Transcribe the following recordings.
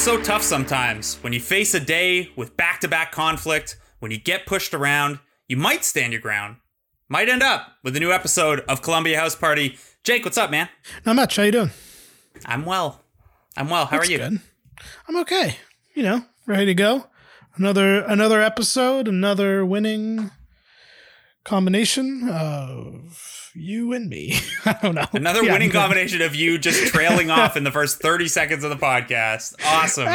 so tough sometimes. When you face a day with back-to-back conflict, when you get pushed around, you might stand your ground. Might end up with a new episode of Columbia House Party. Jake, what's up, man? Not much. How you doing? I'm well. How That's are you? Good. I'm okay. Ready to go. Another episode, another winning combination of you and me. I don't know. Another winning combination of you just trailing off in the first 30 seconds of the podcast. Awesome.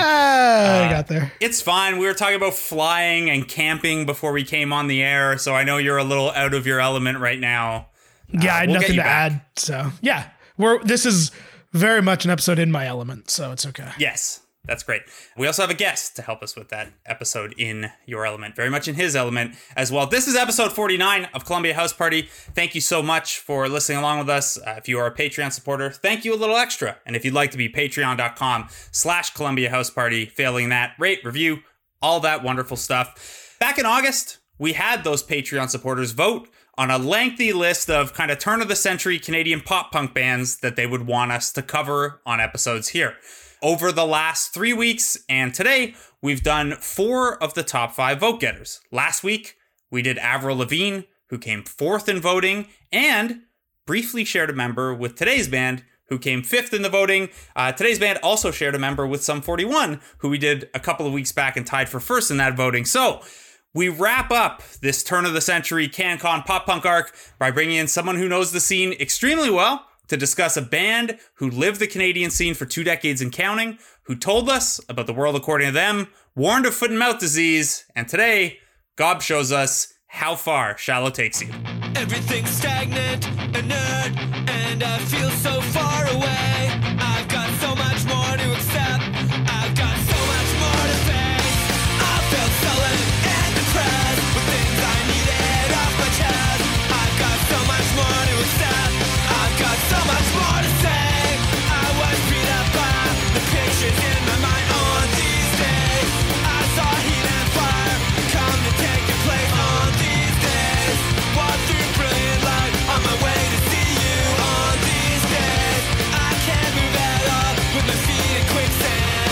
I got there. It's fine. We were talking about flying and camping before we came on the air, so I know you're a little out of your element right now. Yeah, I had we'll nothing to back. add. So yeah, this is very much an episode in my element, so it's okay. Yes. That's great. We also have a guest to help us with that episode in your element, very much in his element as well. This is episode 49 of Columbia House Party. Thank you so much for listening along with us. If you are a Patreon supporter, thank you a little extra. And if you'd like to be patreon.com/Columbia House Party, failing that, rate, review, all that wonderful stuff. Back in August, we had those Patreon supporters vote on a lengthy list of kind of turn of the century Canadian pop punk bands that they would want us to cover on episodes here. Over the last 3 weeks and today, we've done 4 of the top 5 vote getters. Last week, we did Avril Lavigne, who came 4th in voting, and briefly shared a member with today's band, who came 5th in the voting. Today's band also shared a member with Sum 41, who we did a couple of weeks back and tied for 1st in that voting. So we wrap up this turn of the century CanCon pop punk arc by bringing in someone who knows the scene extremely well, to discuss a band who lived the Canadian scene for 2 decades and counting, who told us about the world according to them, warned of foot and mouth disease, and today, Gob shows us how far Shallow takes you. Everything's stagnant, inert, and I feel so far away. I've got so much more to accept. I've got so much more to face. I felt sullen and depressed with things I needed off my chest. I've got so much more to accept. I've got so much more to say. I was beat up by the pictures in my mind on these days. I saw heat and fire come to take your place on these days. Walk through brilliant light on my way to see you on these days. I can't move at all with my feet in quicksand.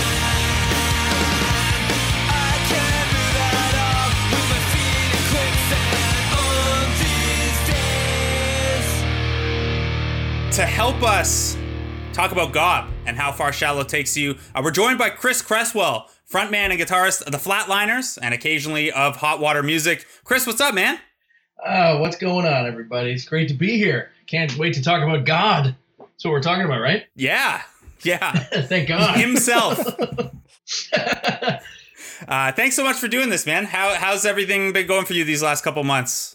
I can't move at all with my feet in quicksand on these days. To help us talk about Gob and how far Shallow takes you, we're joined by Chris Cresswell, frontman and guitarist of the Flatliners and occasionally of Hot Water Music. Chris, what's up, man? What's going on, everybody? It's great to be here. Can't wait to talk about God. That's what we're talking about, right? Yeah. Thank God. Himself. Thanks so much for doing this, man. How's everything been going for you these last couple months?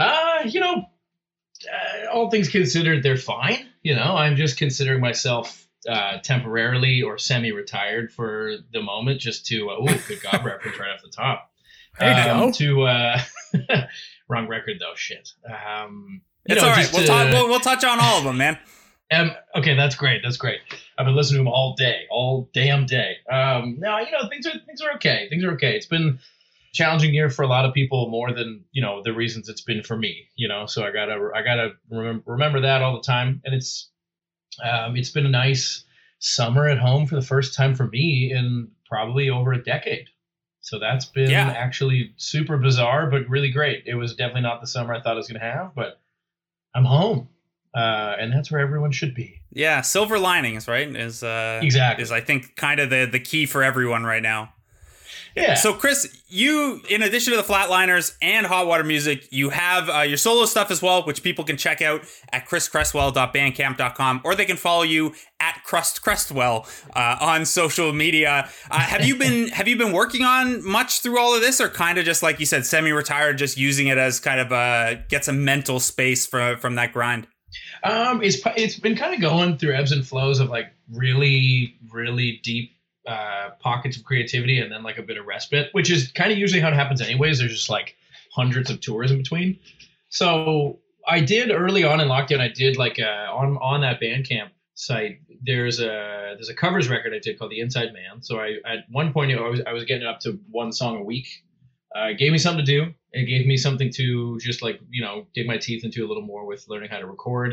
All things considered, they're fine. I'm just considering myself temporarily or semi-retired for the moment, just to good God reference right off the top. There you go. Wrong record though. Shit. It's all right. We'll touch on all of them, man. Okay, that's great. I've been listening to them all damn day. Things are okay. Things are okay. It's been a challenging year for a lot of people, more than the reasons it's been for me. So I gotta remember that all the time. And it's been a nice summer at home for the first time for me in probably over a decade. So that's been actually super bizarre, but really great. It was definitely not the summer I thought I was going to have, but I'm home. And that's where everyone should be. Yeah, silver linings, right? Exactly. Is I think kind of the key for everyone right now. Yeah. So Chris, you, in addition to the Flatliners and Hot Water Music, you have your solo stuff as well, which people can check out at chriscresswell.bandcamp.com, or they can follow you at Crestwell on social media. Have you been working on much through all of this, or kind of just like you said, semi-retired, just using it as kind of get some mental space from that grind? It's been kind of going through ebbs and flows of like really, really deep pockets of creativity and then like a bit of respite, which is kind of usually how it happens anyways. There's just like hundreds of tours in between. So I did early on in lockdown, I did like on that Bandcamp site, there's a covers record I did called The Inside Man. So I at one point I was getting up to one song a week. It gave me something to do. It gave me something to just like, dig my teeth into a little more with learning how to record.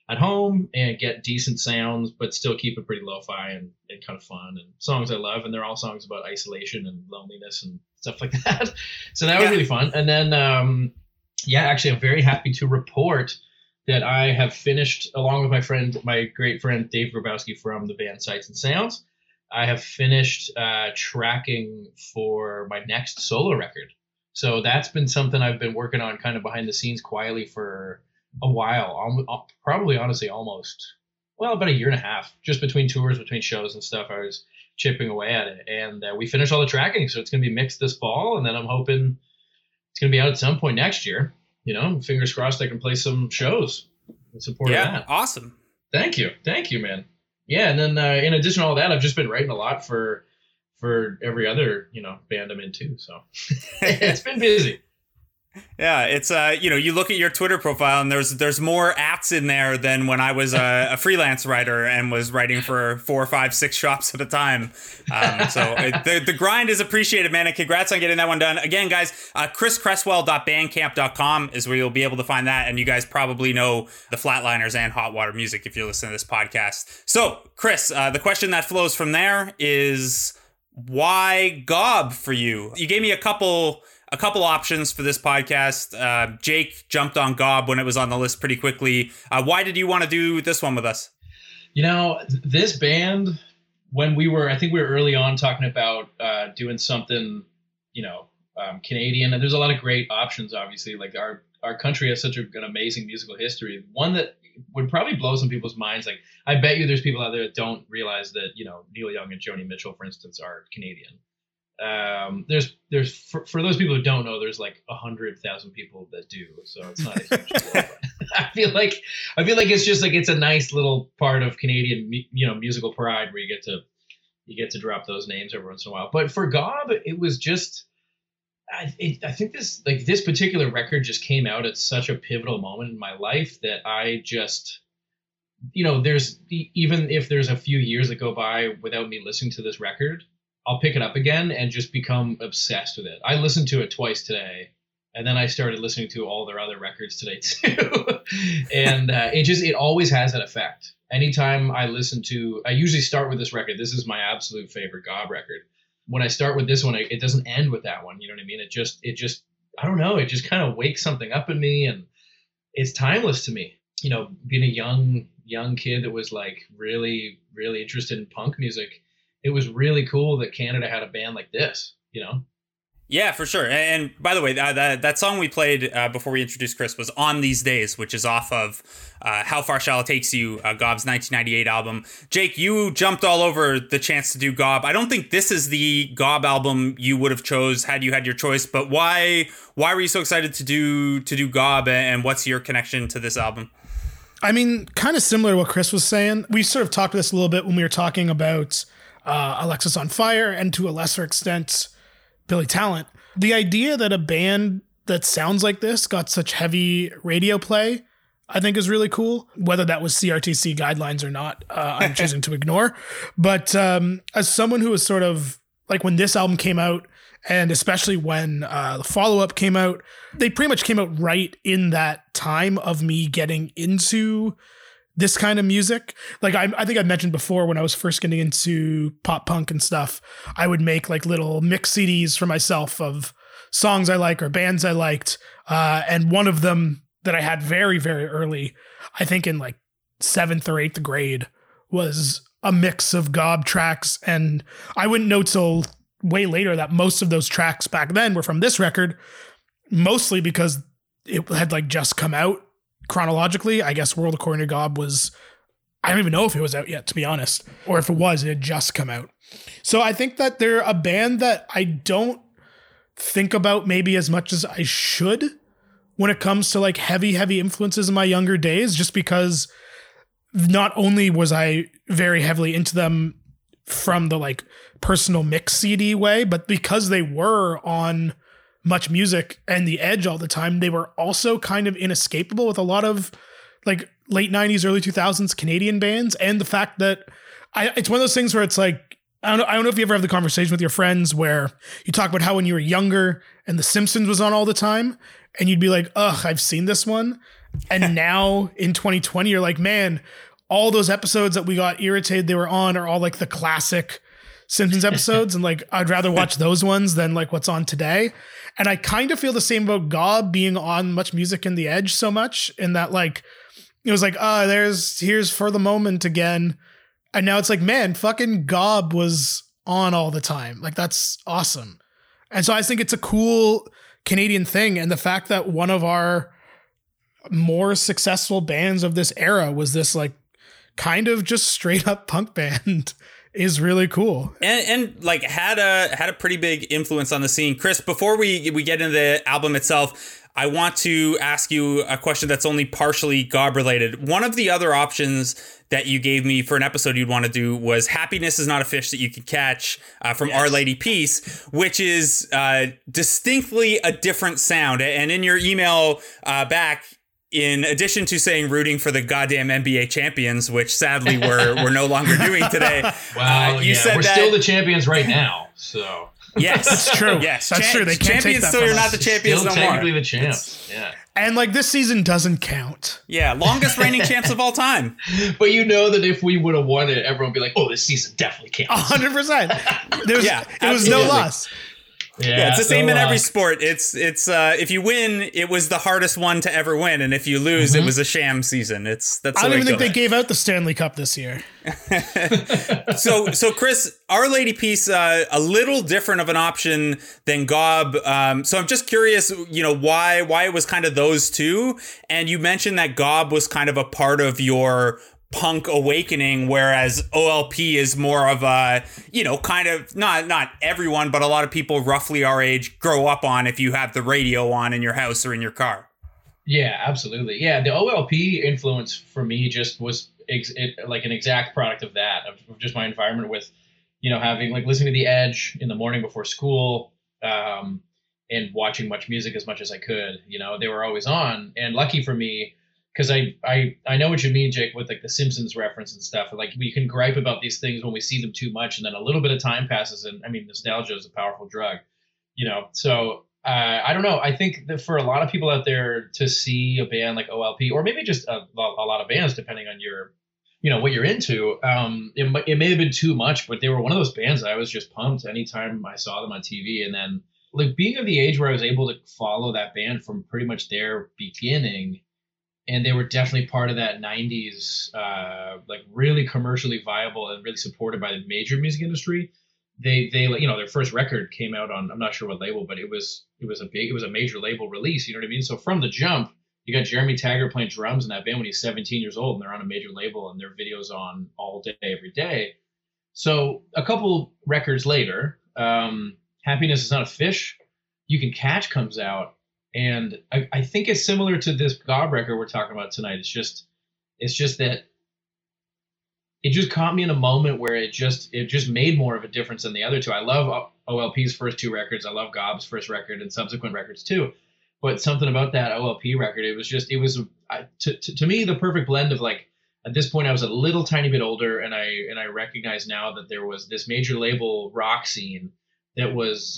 at home and get decent sounds, but still keep it pretty lo-fi and kind of fun and songs I love. And they're all songs about isolation and loneliness and stuff like that. So that was really fun. And then, actually, I'm very happy to report that I have finished, along with my great friend Dave Grabowski from the band Sights and Sounds, I have finished tracking for my next solo record. So that's been something I've been working on kind of behind the scenes quietly for a while, probably honestly almost, about a year and a half, just between tours, between shows and stuff. I was chipping away at it, and we finished all the tracking. So it's going to be mixed this fall, and then I'm hoping it's going to be out at some point next year. Fingers crossed I can play some shows in support of that. Awesome. Thank you, man. Yeah, and then in addition to all that, I've just been writing a lot for every other band I'm into. So it's been busy. Yeah, it's you look at your Twitter profile and there's more ats in there than when I was a freelance writer and was writing for 4, 5, 6 shops at a time. The grind is appreciated, man, and congrats on getting that one done. Again, guys, chriscresswell.bandcamp.com is where you'll be able to find that, and you guys probably know the Flatliners and Hot Water Music if you're listening to this podcast. So, Chris, the question that flows from there is, why Gob for you? You gave me a couple options for this podcast. Jake jumped on Gob when it was on the list pretty quickly. Why did you want to do this one with us? This band, when I think we were early on talking about doing something, Canadian, and there's a lot of great options, obviously. Like our country has such an amazing musical history. One that would probably blow some people's minds. Like, I bet you there's people out there that don't realize that, Neil Young and Joni Mitchell, for instance, are Canadian. There's for those people who don't know, there's like 100,000 people that do, so it's not a huge deal. But I feel like it's just like, it's a nice little part of Canadian musical pride where you get to drop those names every once in a while. But for Gob, it was just I think this particular record just came out at such a pivotal moment in my life that I just, there's, even if there's a few years that go by without me listening to this record, I'll pick it up again and just become obsessed with it. I listened to it twice today, and then I started listening to all their other records today too. And it always has that effect. Anytime I usually start with this record. This is my absolute favorite Gob record. When I start with this one, it doesn't end with that one. You know what I mean? It just, I don't know. It just kind of wakes something up in me, and it's timeless to me. Being a young kid that was like really, really interested in punk music, it was really cool that Canada had a band like this, Yeah, for sure. And by the way, that song we played before we introduced Chris was On These Days, which is off of How Far Shall It Take You, Gob's 1998 album. Jake, you jumped all over the chance to do Gob. I don't think this is the Gob album you would have chose had you had your choice, but why were you so excited to do Gob, and what's your connection to this album? I mean, kind of similar to what Chris was saying. We sort of talked this a little bit when we were talking about Alexis on Fire, and to a lesser extent, Billy Talent. The idea that a band that sounds like this got such heavy radio play, I think, is really cool. Whether that was CRTC guidelines or not, I'm choosing to ignore. But as someone who was sort of like, when this album came out, and especially when the follow-up came out, they pretty much came out right in that time of me getting into this kind of music. Like, I think I've mentioned before, when I was first getting into pop punk and stuff, I would make like little mix CDs for myself of songs I like or bands I liked. And one of them that I had very, very early, I think in like 7th or 8th grade, was a mix of Gob tracks. And I wouldn't know till way later that most of those tracks back then were from this record, mostly because it had like just come out. Chronologically, I guess World According to Gob was, I don't even know if it was out yet, to be honest, or if it was, it had just come out. So I think that they're a band that I don't think about maybe as much as I should when it comes to like heavy influences in my younger days, just because not only was I very heavily into them from the like personal mix CD way, but because they were on Much Music and The Edge all the time, they were also kind of inescapable with a lot of like late 90s, early 2000s Canadian bands. And the fact that it's one of those things where it's like, I don't know if you ever have the conversation with your friends where you talk about how when you were younger and The Simpsons was on all the time, and you'd be like, ugh, I've seen this one. And now in 2020, you're like, man, all those episodes that we got irritated they were on are all like the classic Simpsons episodes. And like, I'd rather watch those ones than like what's on today. And I kind of feel the same about Gob being on Much Music in the Edge so much, in that like, it was like, here's For the Moment again. And now it's like, man, fucking Gob was on all the time. Like, that's awesome. And so I think it's a cool Canadian thing. And the fact that one of our more successful bands of this era was this like kind of just straight up punk band is really cool. And like had a pretty big influence on the scene. Chris, before we get into the album itself, I want to ask you a question that's only partially Gob related. One of the other options that you gave me for an episode you'd want to do was Happiness Is Not a Fish That You Can Catch from Our Lady Peace, which is distinctly a different sound. And in your email back, in addition to saying rooting for the goddamn NBA champions, which sadly we're no longer doing today. Wow, you said we're that, still the champions right now. So yes, that's true. Yes, that's true. They can't take that so from you're us. not the champions still no more. technically the champs. Yeah. And like this season doesn't count. Yeah, longest reigning champs of all time. But you know that if we would have won it, everyone would be like, "Oh, this season definitely counts." 100%. It was absolutely. no loss. Yeah, it's the same no in every loss. sport. It's if you win, it was the hardest one to ever win, and if you lose, it was a sham season. That's I don't even think they gave out the Stanley Cup this year. So Chris, Our Lady Peace, a little different of an option than Gob. So I'm just curious, why it was kind of those two. And you mentioned that Gob was kind of a part of your punk awakening, whereas OLP is more of a, kind of not everyone, but a lot of people roughly our age grow up on if you have the radio on in your house or in your car. Yeah, absolutely. Yeah, the OLP influence for me just was like an exact product of that, of just my environment with, having like listening to The Edge in the morning before school, and watching Much Music as much as I could. They were always on, and lucky for me, because I know what you mean, Jake, with like the Simpsons reference and stuff. Like we can gripe about these things when we see them too much, and then a little bit of time passes, and I mean, nostalgia is a powerful drug, So I don't know. I think that for a lot of people out there to see a band like OLP, or maybe just a lot of bands, depending on your, what you're into, it may have been too much, but they were one of those bands that I was just pumped anytime I saw them on TV, and then like being of the age where I was able to follow that band from pretty much their beginning. And they were definitely part of that 90s, like really commercially viable and really supported by the major music industry. They their first record came out on, I'm not sure what label, but it was a major label release. You know what I mean? So from the jump, you got Jeremy Taggart playing drums in that band when he's 17 years old, and they're on a major label, and their videos on all day, every day. So a couple records later, Happiness Is Not a Fish You Can Catch comes out. And I think it's similar to this Gob record we're talking about tonight. It's just that it just caught me in a moment where it just made more of a difference than the other two. I love OLP's first two records. I love Gob's first record and subsequent records too. But something about that OLP record, it was to me the perfect blend of like, at this point I was a little tiny bit older, and I recognize now that there was this major label rock scene that was,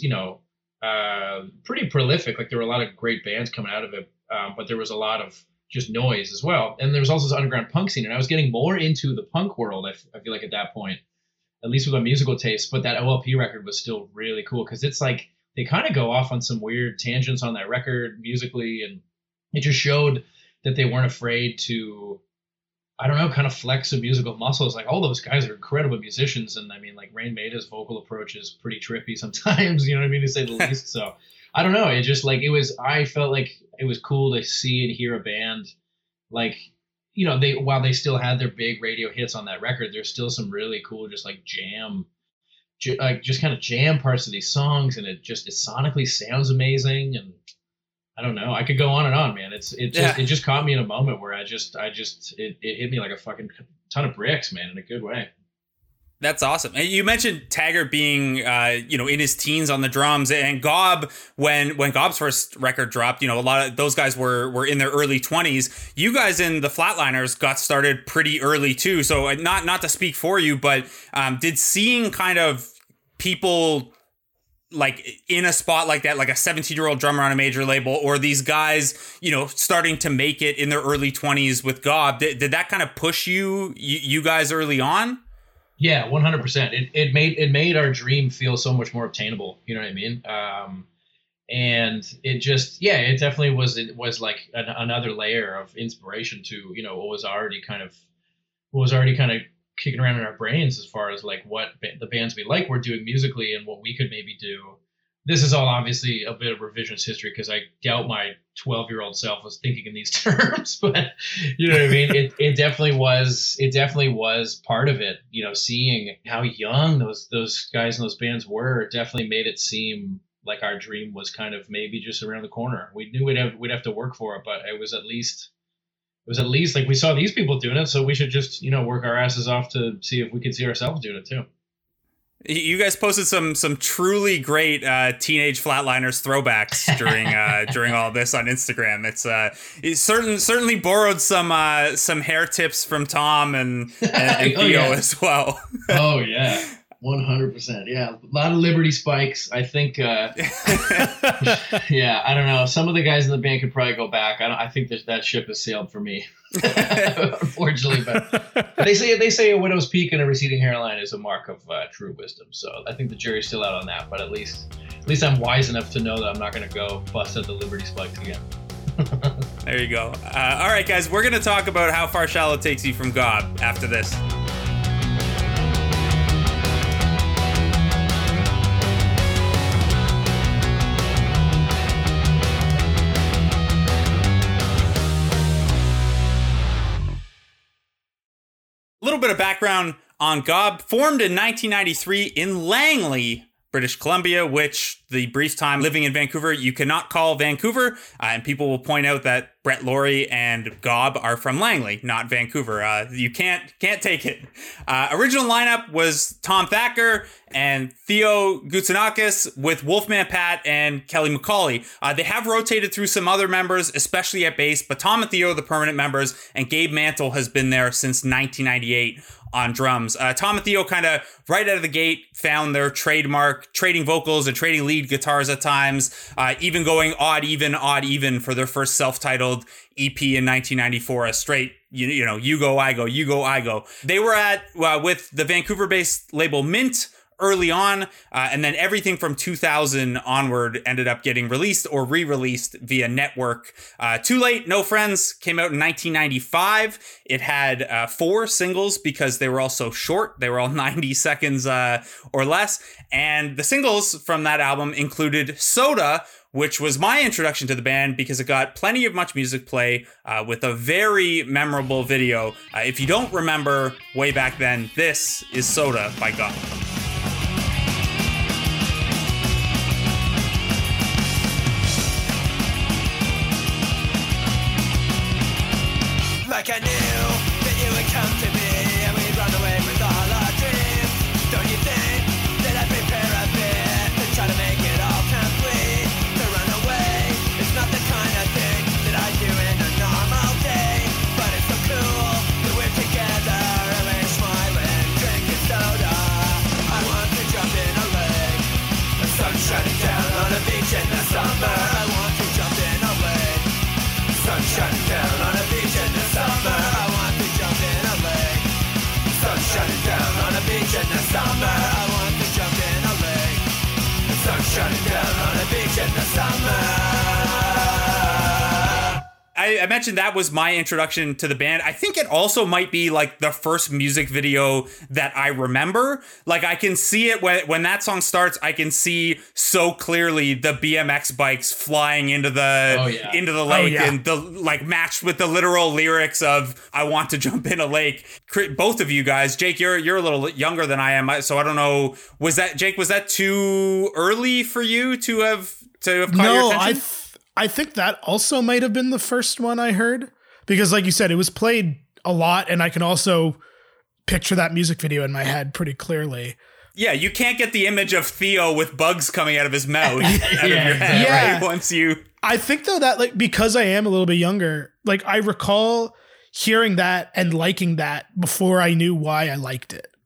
pretty prolific. Like there were a lot of great bands coming out of it, but there was a lot of just noise as well. And there was also this underground punk scene, and I was getting more into the punk world. I feel like at that point, at least with my musical taste. But that OLP record was still really cool because it's like they kind of go off on some weird tangents on that record musically, and it just showed that they weren't afraid to, I don't know, kind of flex some musical muscles. Like all those guys are incredible musicians. And I mean, like Rain Maida's vocal approach is pretty trippy sometimes, you know what I mean, to say the least. So I don't know. It just like, I felt like it was cool to see and hear a band like, while they still had their big radio hits on that record, there's still some really cool, just like just kind of jam parts of these songs. And it sonically sounds amazing. And I don't know. I could go on and on, man. It just caught me in a moment where it hit me like a fucking ton of bricks, man, in a good way. That's awesome. And you mentioned Taggart being, in his teens on the drums, and Gob, when Gob's first record dropped, a lot of those guys were in their early 20s. You guys in the Flatliners got started pretty early too. So not to speak for you, but did seeing kind of people like in a spot like that, like a 17-year-old drummer on a major label, or these guys, you know, starting to make it in their early 20s with Gob, did that kind of push you guys early on? Yeah, 100%. It made our dream feel so much more obtainable. You know what I mean? And it just, it definitely was like another layer of inspiration to, you know, what was already kind of kicking around in our brains as far as like what the bands we like were doing musically and what we could maybe do. This is all obviously a bit of revisionist history because I doubt my 12-year-old self was thinking in these terms, but you know what I mean? It definitely was part of it, you know, seeing how young those guys in those bands were definitely made it seem like our dream was kind of maybe just around the corner. We knew we'd have to work for it, but it was at least like we saw these people doing it, so we should just, you know, work our asses off to see if we could see ourselves doing it too. You guys posted some truly great Teenage Flatliners throwbacks during all this on Instagram. It's certainly borrowed some hair tips from Tom and Theo as well. Oh yeah. 100%. Yeah. A lot of Liberty spikes. I think, I don't know. Some of the guys in the band could probably go back. I think that ship has sailed for me, unfortunately, but they say a widow's peak and a receding hairline is a mark of true wisdom. So I think the jury's still out on that, but at least I'm wise enough to know that I'm not going to go bust out the Liberty spikes again. There you go. All right, guys, we're going to talk about how far Shallow takes you from Gob after this. A little bit of background on Gob. Formed in 1993 in Langley, British Columbia, which the brief time living in Vancouver, you cannot call Vancouver. And people will point out that Brett Laurie and Gob are from Langley, not Vancouver. You can't take it. Original lineup was Tom Thacker and Theo Goutsanakis with Wolfman Pat and Kelly McCauley. They have rotated through some other members, especially at bass, but Tom and Theo are the permanent members, and Gabe Mantle has been there since 1998 on drums. Tom and Theo kind of right out of the gate found their trademark, trading vocals and trading lead guitars at times, even going odd even for their first self-titled EP in 1994, a straight, you know, you go, I go, you go, I go. They were with the Vancouver-based label Mint early on, and then everything from 2000 onward ended up getting released or re-released via network. Too Late, No Friends came out in 1995. It had 4 singles because they were all so short. They were all 90 seconds or less. And the singles from that album included Soda, which was my introduction to the band because it got plenty of Much Music play with a very memorable video. If you don't remember way back then, this is Soda by Gob. Like I knew that you would come to me and we'd run away with all our dreams. Don't you think that I'd prepare a bit to try to make it all complete? To run away, it's not the kind of thing that I do in a normal day. But it's so cool that we're together and we're smiling, drinking soda. I want to jump in a lake, the sun shining down on a beach in the summer. I want to jump in a lake, sun shining down on a beach in the summer. I want to jump in a lake, sun shining down on a beach in the summer. I want to jump in a lake, sun shining down on a beach in the summer. I mentioned that was my introduction to the band. I think it also might be like the first music video that I remember. Like I can see it when that song starts. I can see so clearly the BMX bikes flying into the lake and the like matched with the literal lyrics of "I want to jump in a lake." Both of you guys, Jake, you're a little younger than I am, so I don't know. Was that too early for you to have caught your attention? I think that also might have been the first one I heard because like you said, it was played a lot and I can also picture that music video in my head pretty clearly. Yeah, you can't get the image of Theo with bugs coming out of his mouth out of your head, right? Once you... I think though that like because I am a little bit younger, like I recall hearing that and liking that before I knew why I liked it.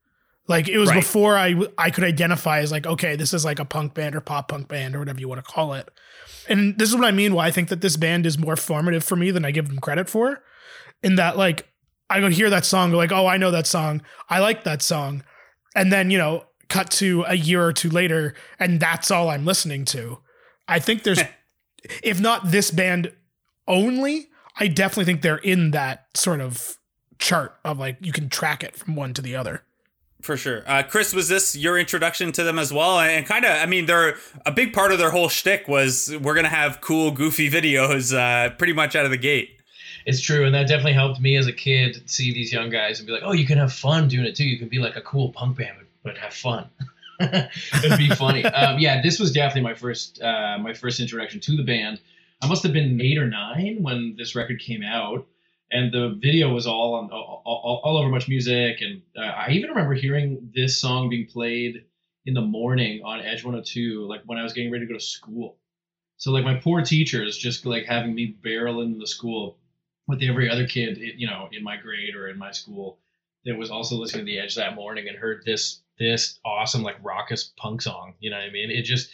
Like it was Right. before I could identify as like, okay, this is like a punk band or pop punk band or whatever you want to call it. And this is what I mean why I think that this band is more formative for me than I give them credit for. In that, like, I would hear that song, go like, oh, I know that song. I like that song. And then, cut to a year or two later, and that's all I'm listening to. I think there's, if not this band only, I definitely think they're in that sort of chart of like, you can track it from one to the other. For sure. Chris, was this your introduction to them as well? And kind of, I mean, they're a big part of their whole shtick was we're going to have cool, goofy videos pretty much out of the gate. It's true. And that definitely helped me as a kid see these young guys and be like, oh, you can have fun doing it too. You can be like a cool punk band, but have fun. It'd be funny. Yeah, this was definitely my first introduction to the band. I must have been 8 or 9 when this record came out. And the video was all over Much Music. And I even remember hearing this song being played in the morning on Edge 102, like when I was getting ready to go to school. So like my poor teachers just like having me barrel into the school with every other kid, in my grade or in my school that was also listening to The Edge that morning and heard this awesome like raucous punk song. You know what I mean? It just,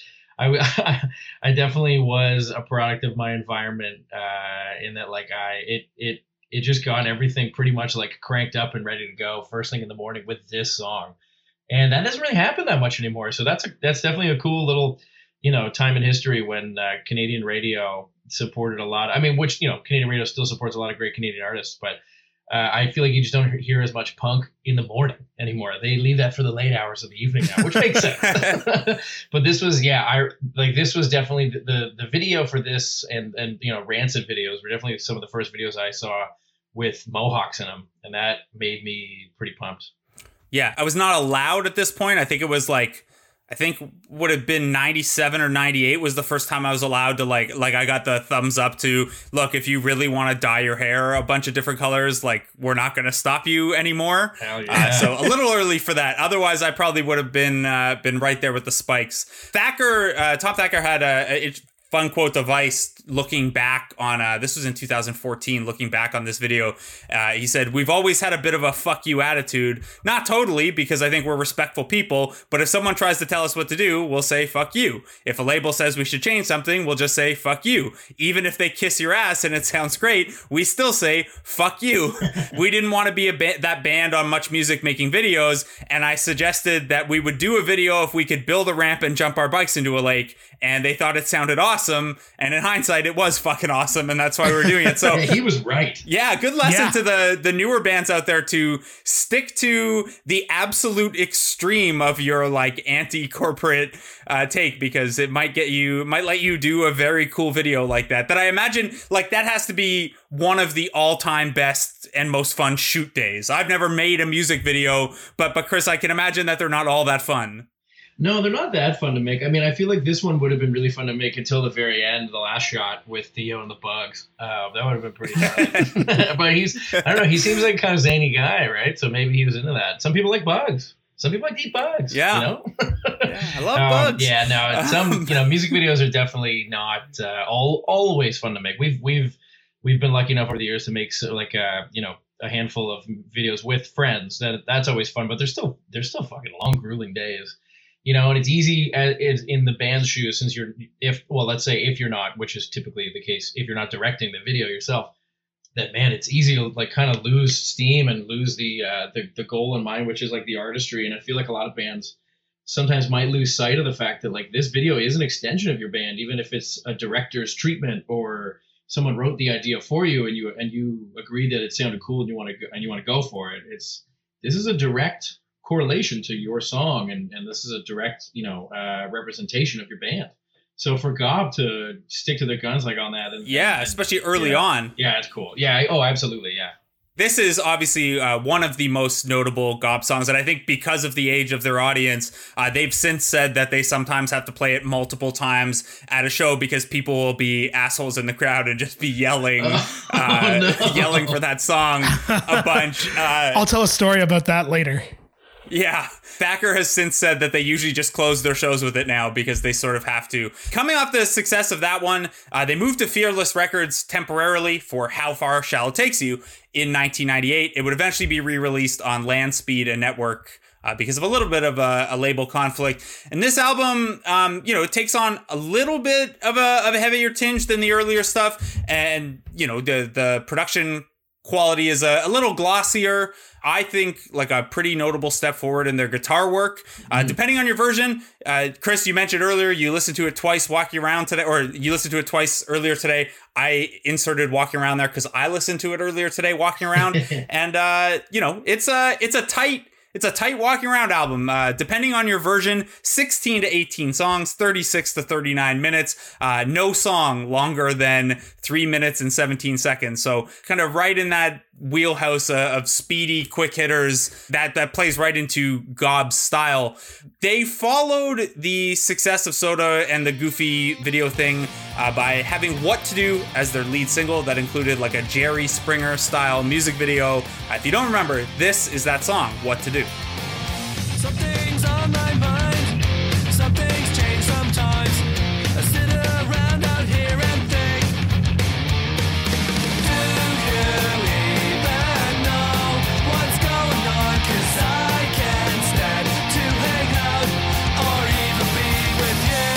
I definitely was a product of my environment in that like it just got everything pretty much like cranked up and ready to go first thing in the morning with this song. And that doesn't really happen that much anymore. So that's definitely a cool little, time in history when Canadian radio supported a lot. I mean, which, Canadian radio still supports a lot of great Canadian artists, but I feel like you just don't hear as much punk in the morning anymore. They leave that for the late hours of the evening now, which makes sense. But this was, this was definitely the video for this and Rancid videos were definitely some of the first videos I saw with mohawks in them. And that made me pretty pumped. Yeah, I was not allowed at this point. I think it was would have been 97 or 98 was the first time I was allowed to like I got the thumbs up to look, if you really want to dye your hair a bunch of different colors, like we're not going to stop you anymore. Hell yeah. So a little early for that. Otherwise, I probably would have been right there with the spikes. Tom Thacker had a fun quote to Vice looking back on this was in 2014, looking back on this video. He said, we've always had a bit of a fuck you attitude. Not totally, because I think we're respectful people, but if someone tries to tell us what to do, we'll say fuck you. If a label says we should change something, we'll just say fuck you. Even if they kiss your ass and it sounds great, we still say fuck you. We didn't want to be that band on Much Music making videos, and I suggested that we would do a video if we could build a ramp and jump our bikes into a lake, and they thought it sounded awesome, and in hindsight it was fucking awesome, and that's why we were doing it. So he was right. Yeah, good lesson to the newer bands out there to stick to the absolute extreme of your like anti-corporate take, because it might let you do a very cool video like that I imagine like that has to be one of the all-time best and most fun shoot days. I've never made a music video, but Chris, I can imagine that they're not all that fun. No, they're not that fun to make. I mean, I feel like this one would have been really fun to make until the very end, the last shot with Theo and the Bugs. That would have been pretty fun. But I don't know, he seems like a kind of zany guy, right? So maybe he was into that. Some people like bugs. Some people like to eat bugs. Yeah. Yeah, I love bugs. Yeah, no, some music videos are definitely not always fun to make. We've been lucky enough over the years to make a handful of videos with friends. That's always fun, but they're still fucking long, grueling days. And it's easy in the band's shoes since let's say if you're not, which is typically the case, if you're not directing the video yourself, that man, it's easy to like kind of lose steam and lose the goal in mind, which is like the artistry. And I feel like a lot of bands sometimes might lose sight of the fact that like this video is an extension of your band, even if it's a director's treatment or someone wrote the idea for you and you agree that it sounded cool and you want to go for it. This is a direct correlation to your song, and this is a direct representation of your band. So for Gob to stick to their guns like on that, especially early on, it's cool. Absolutely. This is obviously one of the most notable Gob songs, and I think because of the age of their audience, they've since said that they sometimes have to play it multiple times at a show because people will be assholes in the crowd and just be yelling yelling for that song a bunch. I'll tell a story about that later. Yeah. Thacker has since said that they usually just close their shows with it now because they sort of have to. Coming off the success of that one, they moved to Fearless Records temporarily for How Far Shall It Takes You in 1998. It would eventually be re-released on Landspeed and Network because of a little bit of a label conflict. And this album, it takes on a little bit of a heavier tinge than the earlier stuff. And, the production quality is a little glossier. I think like a pretty notable step forward in their guitar work. Depending on your version, Chris, you mentioned earlier you listened to it twice walking around today, or you listened to it twice earlier today. I inserted walking around there because I listened to it earlier today walking around, and it's a tight walking around album. Depending on your version, 16 to 18 songs, 36 to 39 minutes. No song longer than 3 minutes and 17 seconds. So kind of right in that wheelhouse of speedy, quick hitters that plays right into Gob's style. They followed the success of Soda and the Goofy video thing by having What to Do as their lead single that included like a Jerry Springer style music video. If you don't remember, this is that song, What to Do. Something's on my mind. Some things change sometimes. I sit around out here and think, do you even know what's going on? 'Cause I can't stand to hang out or even be with you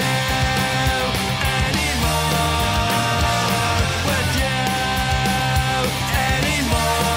anymore. With you anymore.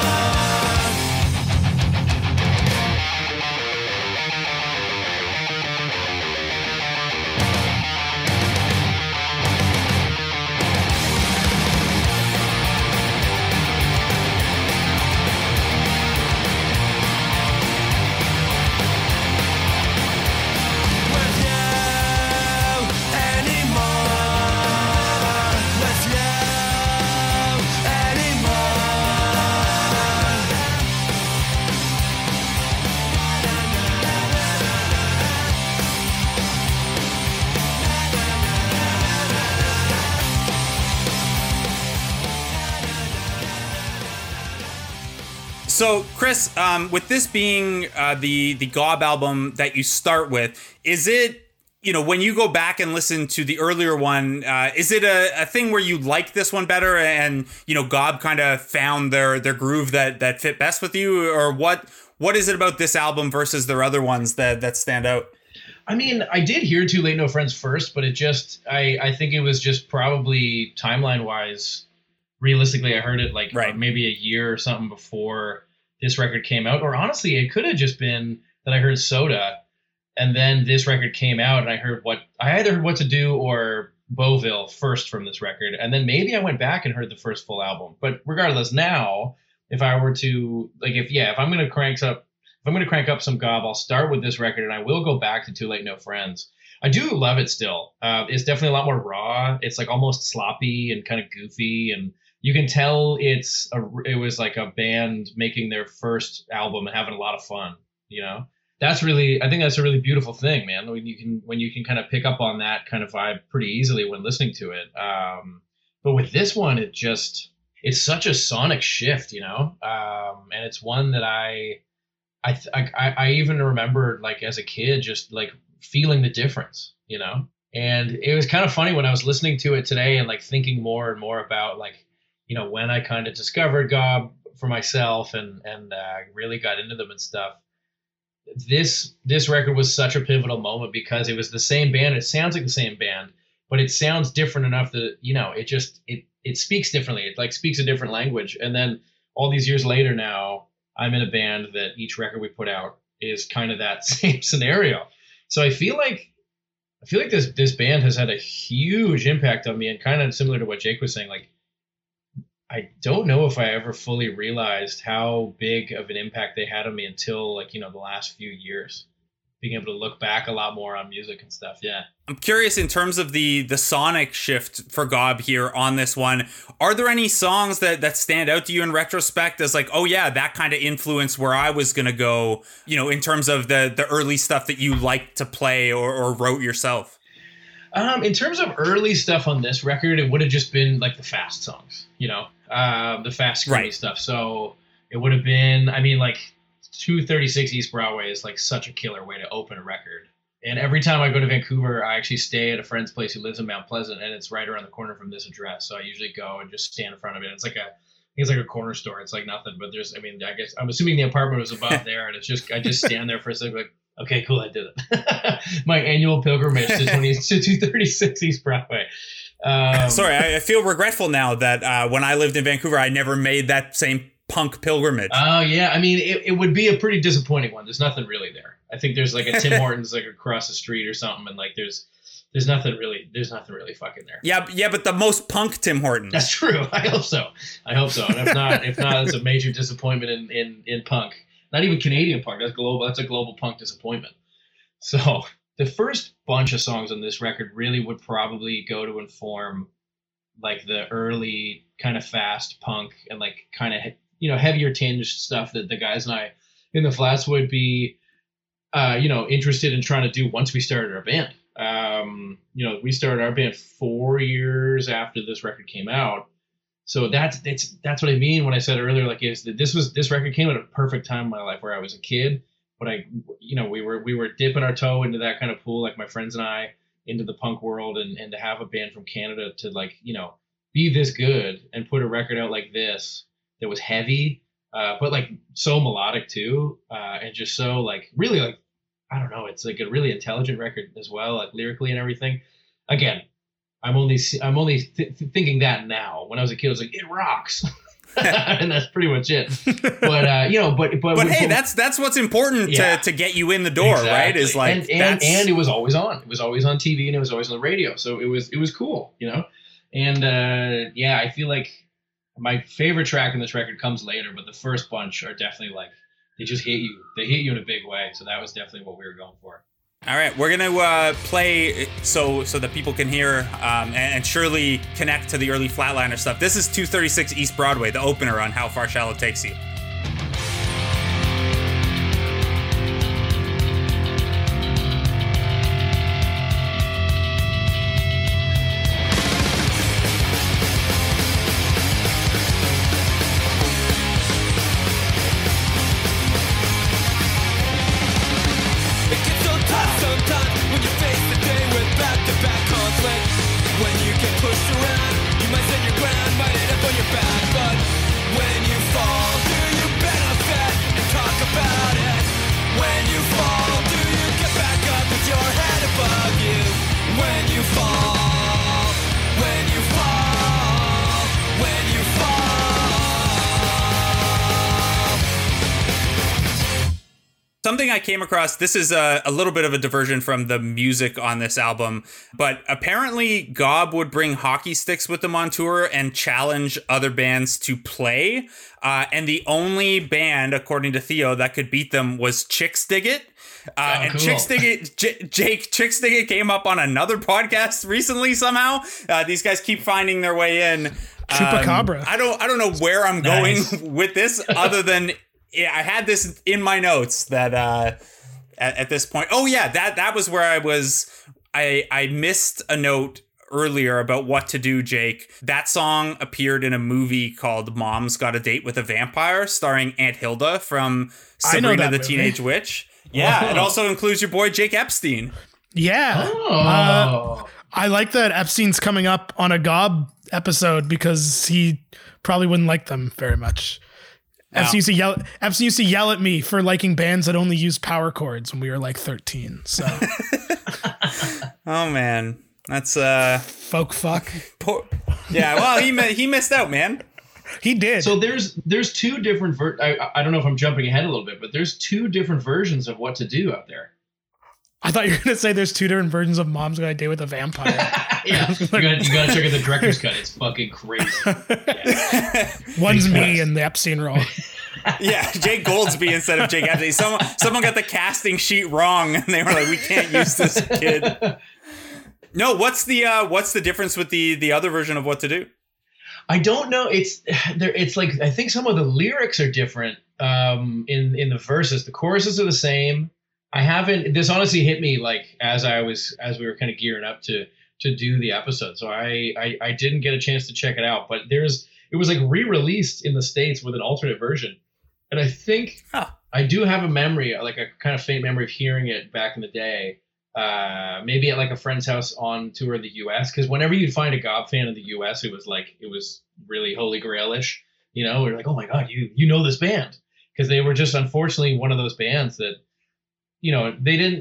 So, Chris, with this being the Gob album that you start with, is it, when you go back and listen to the earlier one, is it a thing where you like this one better and, Gob kind of found their groove that fit best with you? Or what is it about this album versus their other ones that stand out? I mean, I did hear Too Late No Friends first, but it just, I think it was just probably timeline-wise, realistically, I heard it like maybe a year or something before this record came out. Or honestly, it could have just been that I heard Soda, and then this record came out, and I either heard What to Do or Beauville first from this record, and then maybe I went back and heard the first full album. But regardless, now if I were to if I'm going to crank up some Gob, I'll start with this record, and I will go back to Too Late No Friends. I do love it still. It's definitely a lot more raw. It's like almost sloppy and kind of goofy, and you can tell it was like a band making their first album and having a lot of fun. I think that's a really beautiful thing, man. When you can kind of pick up on that kind of vibe pretty easily when listening to it. But with this one, it's such a sonic shift, and it's one that I even remember like as a kid, just like feeling the difference, and it was kind of funny when I was listening to it today and like thinking more and more about like, when I kind of discovered Gob for myself and really got into them and stuff. This record was such a pivotal moment because it was the same band. It sounds like the same band, but it sounds different enough that, it speaks differently. It like speaks a different language. And then all these years later now, I'm in a band that each record we put out is kind of that same scenario. So I feel like this band has had a huge impact on me, and kind of similar to what Jake was saying, like, I don't know if I ever fully realized how big of an impact they had on me until like, the last few years, being able to look back a lot more on music and stuff. Yeah. I'm curious in terms of the sonic shift for Gob here on this one. Are there any songs that stand out to you in retrospect as like, oh yeah, that kind of influenced where I was going to go, in terms of the early stuff that you liked to play or wrote yourself? In terms of early stuff on this record, it would have just been like the fast songs, the fast screamy stuff. So it would have been, I mean, like 236 East Broadway is like such a killer way to open a record. And every time I go to Vancouver, I actually stay at a friend's place who lives in Mount Pleasant, and it's right around the corner from this address. So I usually go and just stand in front of it. It's like a corner store. It's like nothing, but I guess I'm assuming the apartment was above there, and I just stand there for a second, like, okay, cool, I did it. My annual pilgrimage to 236 East Broadway. Sorry, I feel regretful now that when I lived in Vancouver, I never made that same punk pilgrimage. Oh yeah, I mean, it would be a pretty disappointing one. There's nothing really there. I think there's like a Tim Hortons like across the street or something, and like there's nothing really fucking there. Yeah, but the most punk Tim Hortons. That's true. I hope so. And if not, it's a major disappointment in punk. Not even Canadian punk. That's global. That's a global punk disappointment. So the first bunch of songs on this record really would probably go to inform like the early kind of fast punk and like kind of heavier tinged stuff that the guys and I in the Flats would be interested in trying to do once we started our band. We started our band 4 years after this record came out. So that's what I mean when I said earlier, like, is that this record came at a perfect time in my life where I was a kid, but we were dipping our toe into that kind of pool, like my friends and I, into the punk world, and to have a band from Canada to like, be this good and put a record out like this that was heavy, but like so melodic too, and just so like really like, I don't know, it's like a really intelligent record as well, like lyrically and everything. Again, I'm only thinking that now. When I was a kid, I was like, it rocks, and that's pretty much it. But but hey, that's what's important to get you in the door, exactly. Right? Is like and it was always on. It was always on TV and it was always on the radio, so it was cool, And I feel like my favorite track in this record comes later, but the first bunch are definitely like, they just hit you. They hit you in a big way. So that was definitely what we were going for. All right, we're gonna play so that people can hear and surely connect to the early Flatliner stuff. This is 236 East Broadway, the opener on How Far Shall It Takes You. Something I came across, this is a little bit of a diversion from the music on this album, but apparently Gob would bring hockey sticks with them on tour and challenge other bands to play. And the only band, according to Theo, that could beat them was Chicks Dig It. And cool. Chicks Dig It, Chicks Dig It came up on another podcast recently somehow. These guys keep finding their way in. Chupacabra. I don't know where I'm going with this other than... Yeah, I had this in my notes that at this point. Oh yeah, that was where I was. I missed a note earlier about What to Do, Jake. That song appeared in a movie called Mom's Got a Date with a Vampire, starring Aunt Hilda from Sabrina the Teenage Witch. Yeah, it also includes your boy Jake Epstein. Yeah. Oh. I like that Epstein's coming up on a Gob episode because he probably wouldn't like them very much. Epstein used to yell at me for liking bands that only use power chords when we were like 13. So, oh man, that's folk fuck. Yeah, well, he missed out, man. He did. So there's two different. I don't know if I'm jumping ahead a little bit, but there's two different versions of What to Do out there. I thought you were going to say there's two different versions of Mom's Got a Date with a Vampire. Yeah, you gotta check out the director's cut. It's fucking crazy. Yeah. One's me in the Epstein role. Yeah, Jake Goldsby instead of Jake Epstein. Someone got the casting sheet wrong, and they were like, "We can't use this kid." No, what's the difference with the other version of What to Do? I don't know. It's like I think some of the lyrics are different in the verses. The choruses are the same. This honestly hit me like as we were kind of gearing up to do the episode. So I didn't get a chance to check it out, but it was like re-released in the States with an alternate version. And I think Huh. I do have a memory, like a kind of faint memory of hearing it back in the day. Maybe at like a friend's house on tour of the US, because whenever you'd find a Gob fan in the US, it was really Holy Grail-ish, you know, we're like, oh my God, you know this band, because they were just unfortunately one of those bands that, you know,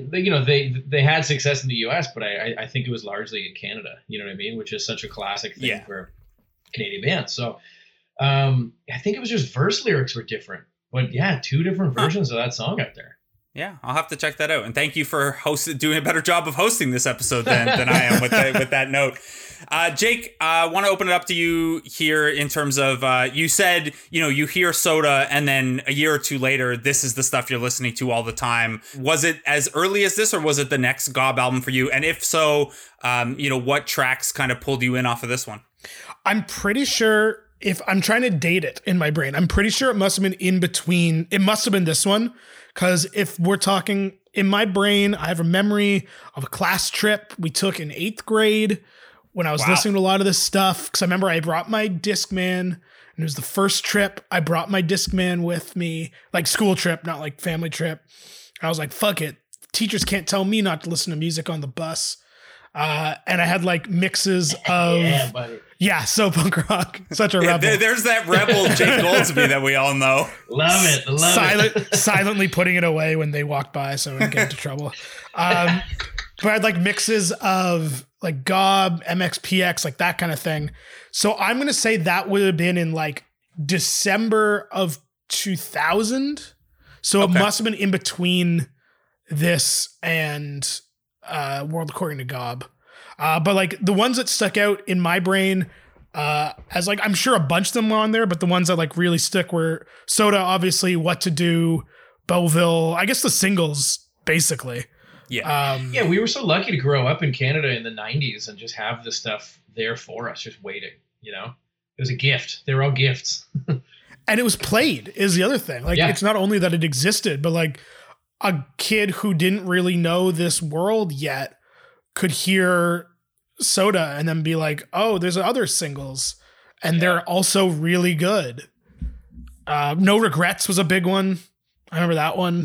they had success in the US, but I think it was largely in Canada, you know what I mean, which is such a classic thing for Canadian bands. So I think it was just verse lyrics were different, but yeah, 2 different versions of that song out there. Yeah, I'll have to check that out. And thank you for doing a better job of hosting this episode than I am with that note. Jake, I want to open it up to you here in terms of, you said, you know, you hear Soda and then a year or 2 later, this is the stuff you're listening to all the time. Was it as early as this, or was it the next Gob album for you? And if so, you know, what tracks kind of pulled you in off of this one? I'm pretty sure, if I'm trying to date it in my brain, I'm pretty sure it must have been in between. It must have been this one. Because if we're talking in my brain, I have a memory of a class trip we took in 8th grade when I was listening to a lot of this stuff. Because I remember I brought my Discman, and it was the first trip I brought my Discman with me, like school trip, not like family trip. And I was like, fuck it. Teachers can't tell me not to listen to music on the bus. And I had like mixes of so punk rock, such a rebel. There's that rebel Jake Goldsby that we all know. Love it. Silently putting it away when they walked by, so I wouldn't get into trouble. But I had like mixes of like Gob, MXPX, like that kind of thing. So I'm gonna say that would have been in like December of 2000. So it must have been in between this and World According to Gob. But like the ones that stuck out in my brain, as like, I'm sure a bunch of them were on there, but the ones that like really stick were Soda, obviously, What to Do, Belleville, I guess the singles, basically. Yeah. Yeah, we were so lucky to grow up in Canada in the 90s and just have this stuff there for us, just waiting, you know? It was a gift. They were all gifts. And it was played, is the other thing. Like, it's not only that it existed, but like a kid who didn't really know this world yet could hear Soda and then be like, oh, there's other singles and they're also really good. No Regrets was a big one. I remember that one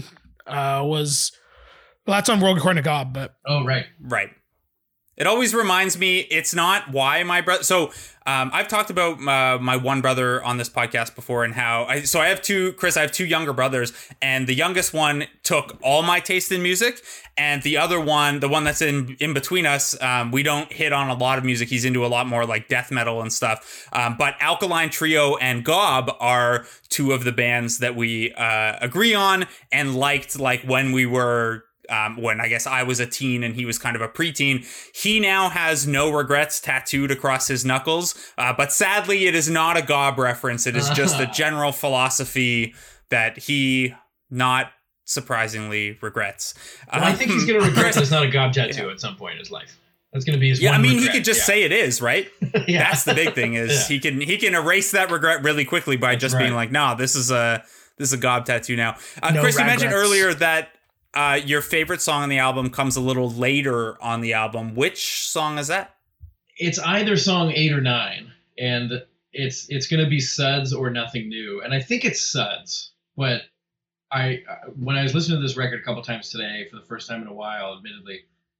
that's on World According to Gob, but right. It always reminds me, it's not why my brother. So I've talked about my one brother on this podcast before, and how I have 2 younger brothers, and the youngest one took all my taste in music, and the other one, the one that's in between us, we don't hit on a lot of music. He's into a lot more like death metal and stuff. But Alkaline Trio and Gob are 2 of the bands that we agree on and liked, like when we were. When I guess I was a teen and he was kind of a preteen. He now has No Regrets tattooed across his knuckles, but sadly it is not a Gob reference. It is just a general philosophy that he, not surprisingly, regrets. Well, I think he's going to regret there's not a Gob tattoo at some point in his life. That's going to be his one regret. He could just say it is, right? That's the big thing is he can erase that regret really quickly by just being like, nah, this is a Gob tattoo now. Chris, you mentioned earlier that your favorite song on the album comes a little later on the album. Which song is that? It's either song 8 or 9, and it's going to be Suds or Nothing New. And I think it's Suds, but when I was listening to this record a couple times today for the first time in a while, admittedly,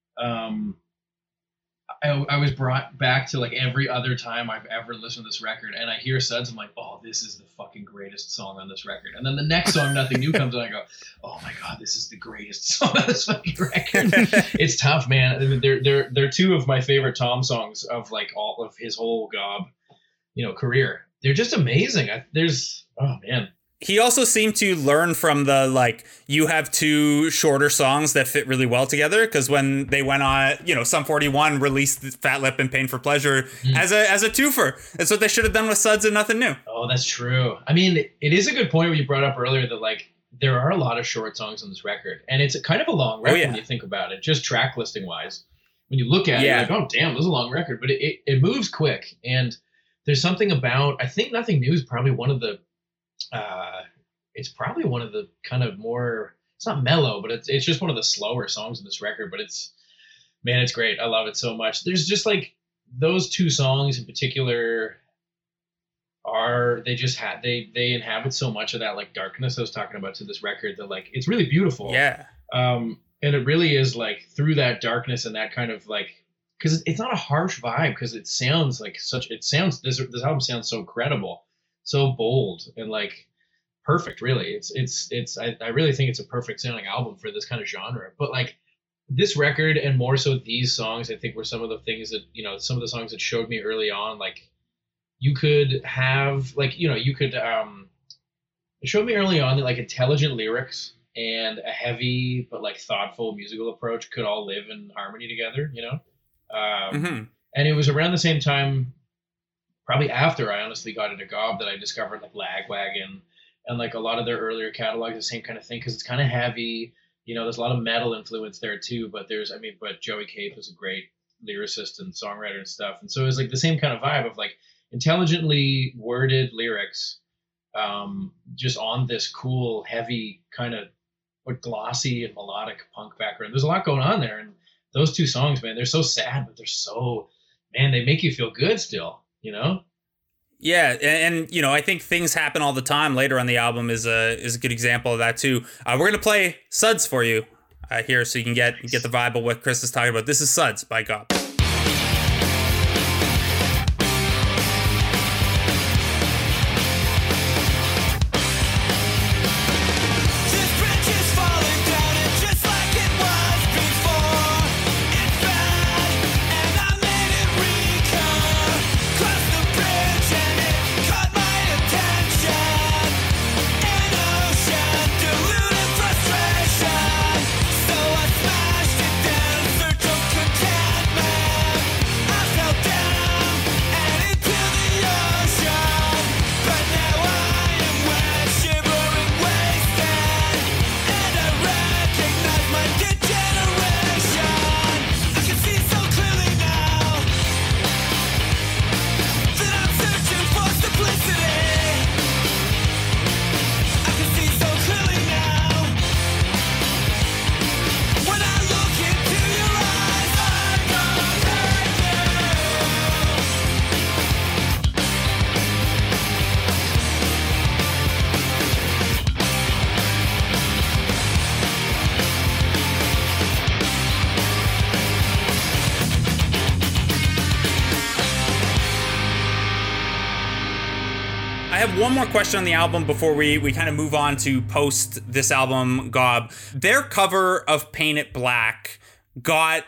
I was brought back to like every other time I've ever listened to this record, and I hear Suds, I'm like, oh, this is the fucking greatest song on this record. And then the next song, Nothing New, comes on, and I go, oh my God, this is the greatest song on this fucking record. It's tough, man. I mean, they're 2 of my favorite Tom songs of like all of his whole Gob, career. They're just amazing. Oh man. He also seemed to learn from the, like, you have 2 shorter songs that fit really well together, because when they went on, Sum 41 released Fat Lip and Pain for Pleasure as a twofer. That's what they should have done with Suds and Nothing New. Oh, that's true. I mean, it is a good point what you brought up earlier that, like, there are a lot of short songs on this record, and it's kind of a long record when you think about it, just track listing wise. When you look at it, you're like, oh, damn, this is a long record, but it moves quick, and there's something about, I think Nothing New is probably one of the kind of more, it's not mellow, but it's just one of the slower songs in this record, but it's great. I love it so much. There's just like those 2 songs in particular they inhabit so much of that like darkness I was talking about to this record that like it's really beautiful. Yeah. And it really is like through that darkness and that kind of like, because it's not a harsh vibe, because it sounds like this album sounds so credible, so bold, and like perfect. Really, I really think it's a perfect sounding album for this kind of genre. But like this record, and more so these songs, I think were some of the things that, you know, some of the songs that showed me early on, like you could have like, you know, it showed me early on that like intelligent lyrics and a heavy but like thoughtful musical approach could all live in harmony together, you know. And it was around the same time, probably after I honestly got into Gob, that I discovered like Lagwagon and like a lot of their earlier catalogs, the same kind of thing, because it's kind of heavy, you know. There's a lot of metal influence there too, but but Joey Cape was a great lyricist and songwriter and stuff, and so it was like the same kind of vibe of like intelligently worded lyrics, just on this cool heavy kind of but glossy and melodic punk background. There's a lot going on there, and those two songs, man, they're so sad, but they're so, man, they make you feel good still, you know? Yeah, and you know, I think Things Happen All the Time later on the album is a good example of that too. We're gonna play Suds for you here, so you can get the vibe of what Chris is talking about. This is Suds by Gob. One more question on the album before we kind of move on to post this album, Gob. Their cover of Paint It Black got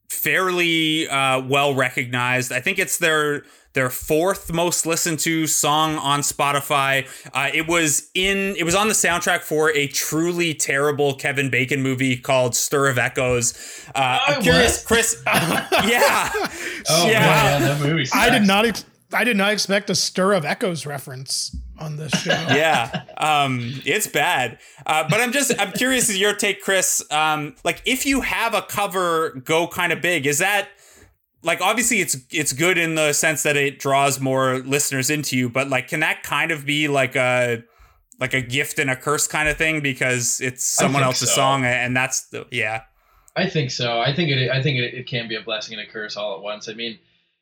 fairly well recognized. I think it's their fourth most listened to song on Spotify. It was on the soundtrack for a truly terrible Kevin Bacon movie called Stir of Echoes. I'm curious, Chris. Yeah. Oh yeah. Man, that movie sucks. I did not expect a Stir of Echoes reference on this show. Yeah, it's bad. But I'm curious as your take, Chris. Like, if you have a cover go kind of big, is that like, obviously it's good in the sense that it draws more listeners into you, but like, can that kind of be like a gift and a curse kind of thing because it's someone else's song, and that's yeah. I think so. I think it can be a blessing and a curse all at once. I mean,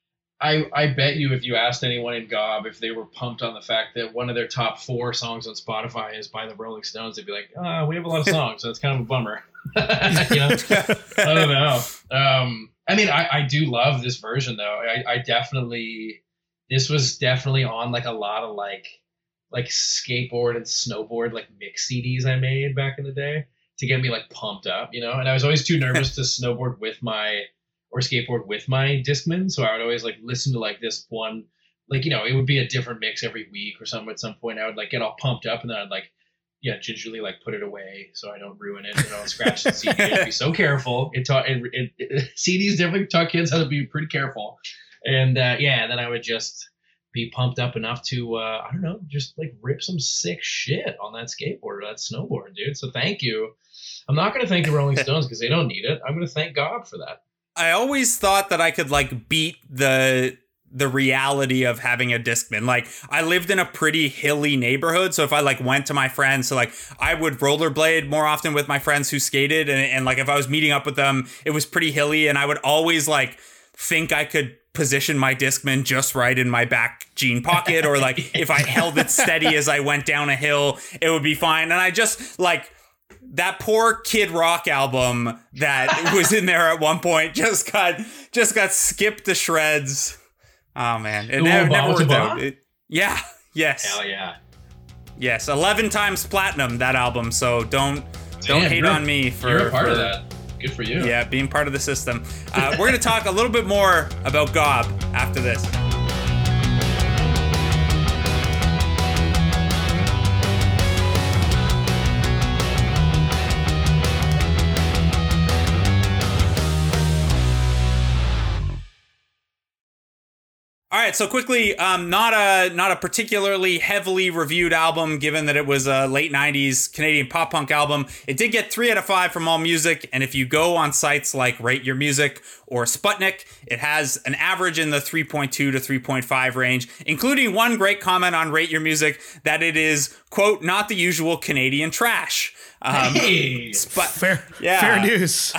I bet you if you asked anyone in Gob if they were pumped on the fact that one of their top 4 songs on Spotify is by the Rolling Stones, they'd be like, we have a lot of songs, so that's kind of a bummer. You know? I don't know. I mean, I do love this version though. This was definitely on like a lot of like skateboard and snowboard like mix CDs I made back in the day to get me like pumped up, you know? And I was always too nervous to snowboard or skateboard with my Discman. So I would always like listen to like this one, like, you know, it would be a different mix every week or something. At some point I would like get all pumped up and then I'd like, gingerly like put it away so I don't ruin it. And I'll scratch the CD. I'd be so careful. CDs definitely taught kids how to be pretty careful. And then I would just be pumped up enough to, I don't know, just like rip some sick shit on that skateboard or that snowboard, dude. So thank you. I'm not going to thank the Rolling Stones because they don't need it. I'm going to thank God for that. I always thought that I could like beat the reality of having a Discman. Like, I lived in a pretty hilly neighborhood, so if I like went to my friends, so like I would rollerblade more often with my friends who skated, and like if I was meeting up with them, it was pretty hilly, and I would always like think I could position my Discman just right in my back jean pocket, or like if I held it steady as I went down a hill, it would be fine. And I just like that poor Kid Rock album that was in there at one point just got skipped to shreds. Oh man, it never worked out. Yeah. Yes. Hell yeah. Yes. 11 times platinum, that album. So don't hate on me for you're a part of that. Good for you. Yeah, being part of the system. We're going to talk a little bit more about Gob after this. All right, so quickly, not a particularly heavily reviewed album, given that it was a late 90s Canadian pop punk album. It did get 3 out of 5 from AllMusic, and if you go on sites like Rate Your Music or Sputnik, it has an average in the 3.2 to 3.5 range, including one great comment on Rate Your Music that it is, quote, not the usual Canadian trash. Hey, fair news.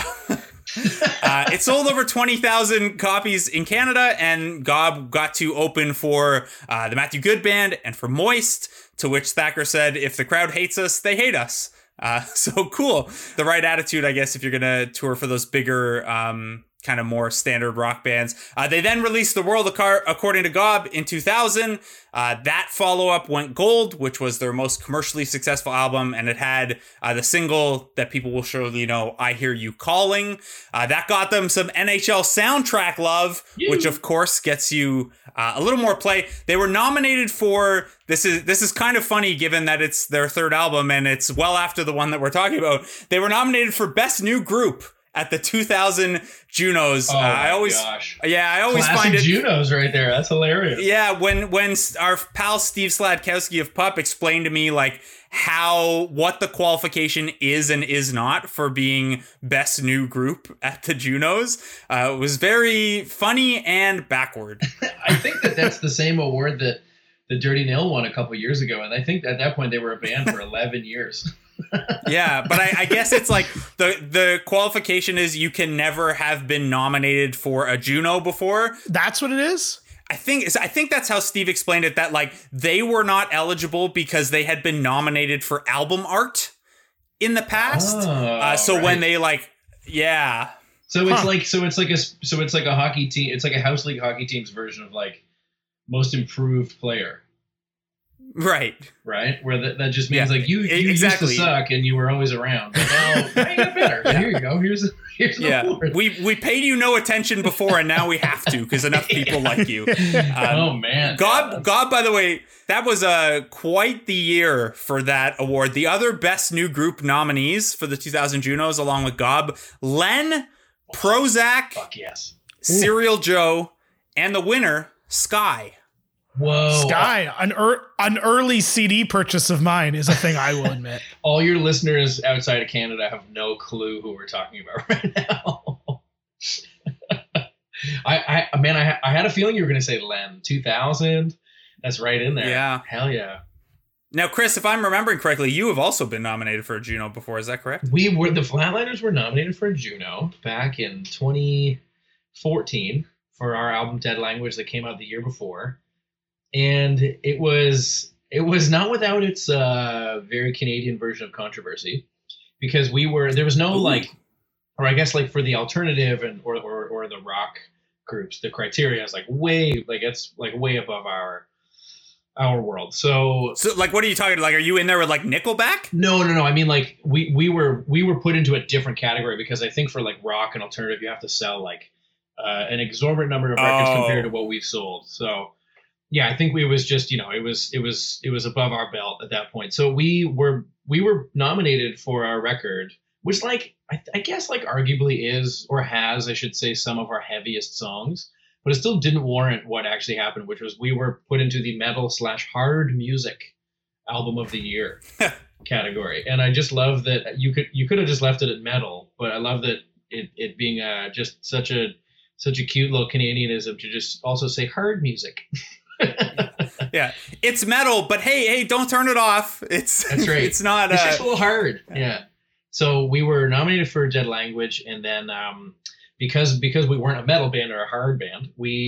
It sold over 20,000 copies in Canada, and Gob got to open for the Matthew Good Band and for Moist, to which Thacker said, if the crowd hates us, they hate us. So cool. The right attitude, I guess, if you're going to tour for those bigger, kind of more standard rock bands. They then released The World According to Gob in 2000. That follow-up went gold, which was their most commercially successful album, and it had the single that people will surely know, I Hear You Calling. That got them some NHL soundtrack love, which of course gets you a little more play. They were nominated for, this is kind of funny given that it's their third album and it's well after the one that we're talking about. They were nominated for Best New Group at the 2000 Junos. Oh my gosh. Yeah, I always Classic find it Junos right there. That's hilarious. Yeah, when our pal Steve Sladkowski of Pup explained to me like what the qualification is and is not for being best new group at the Junos, it was very funny and backward. I think that's the same award that the Dirty Nil won a couple years ago, and I think at that point they were a band for 11 years. Yeah, but I guess it's like the qualification is you can never have been nominated for a Juno before. That's what it is? I think that's how Steve explained it, that like they were not eligible because they had been nominated for album art in the past. So right. When they like, yeah. So it's like a hockey team. It's like a house league hockey team's version of like most improved player. Right. Where that just means like you exactly. Used to suck and you were always around. But now you got better. Yeah. Here you go. Here's the award. We paid you no attention before and now we have to because enough people like you. Oh man. God, by the way, that was quite the year for that award. The other best new group nominees for the 2000 Junos, along with Gob, Len, Prozac, fuck yes, Serial Joe, and the winner, Sky. Whoa. Sky, an early CD purchase of mine is a thing I will admit. All your listeners outside of Canada have no clue who we're talking about right now. I had a feeling you were going to say Len. 2000. That's right in there. Yeah. Hell yeah. Now, Chris, if I'm remembering correctly, you have also been nominated for a Juno before. Is that correct? The Flatliners were nominated for a Juno back in 2014 for our album Dead Language that came out the year before. And it was not without its very Canadian version of controversy, because there was no like, or I guess like for the alternative and or the rock groups, the criteria is like way above our world. So like, what are you talking about? Like, are you in there with like Nickelback? No. I mean, like we were put into a different category because I think for like rock and alternative, you have to sell like an exorbitant number of records compared to what we've sold. So. Yeah, I think it was just, it was above our belt at that point. So we were nominated for our record, which like I guess like arguably is or has, I should say, some of our heaviest songs, but it still didn't warrant what actually happened, which was we were put into the metal/hard music album of the year category. And I just love that you could have just left it at metal, but I love that it being just such a cute little Canadianism to just also say hard music. Yeah, it's metal, but hey, don't turn it off. That's right. It's not. It's just a little hard. Yeah. So we were nominated for Dead Language, and then because we weren't a metal band or a hard band,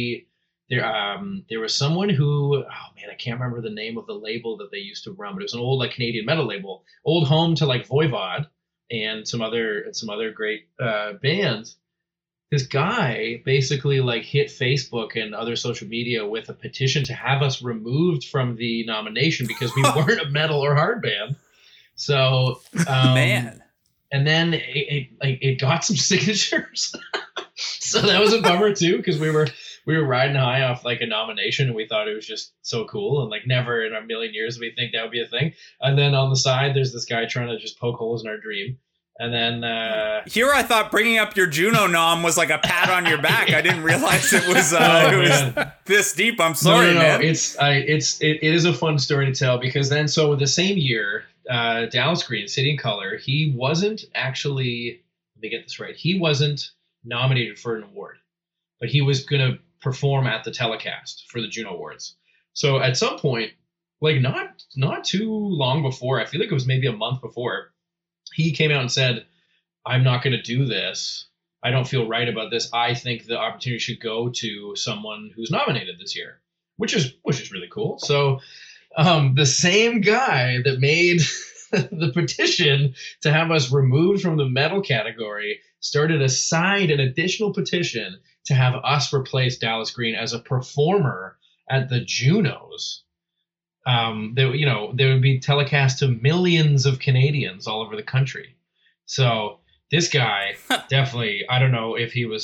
there was someone who, oh man, I can't remember the name of the label that they used to run, but it was an old like Canadian metal label, old home to like Voivod and some other great bands. This guy basically like hit Facebook and other social media with a petition to have us removed from the nomination because we weren't a metal or hard band. So Man. And then it got some signatures. So that was a bummer too, because we were riding high off like a nomination and we thought it was just so cool, and like never in a million years we think that would be a thing. And then on the side there's this guy trying to just poke holes in our dream. And then here I thought bringing up your Juno nom was like a pat on your back. I didn't realize it was this deep. I'm sorry, no. man. It is a fun story to tell, because then so the same year, Dallas Green, City and Color, he wasn't actually, let me get this right, he wasn't nominated for an award, but he was going to perform at the telecast for the Juno Awards. So at some point, like not too long before, I feel like it was maybe a month before, he came out and said, I'm not going to do this. I don't feel right about this. I think the opportunity should go to someone who's nominated this year, which is really cool. So the same guy that made the petition to have us removed from the metal category started an additional petition to have us replace Dallas Green as a performer at the Junos. They would be telecast to millions of Canadians all over the country. So this guy definitely, I don't know if he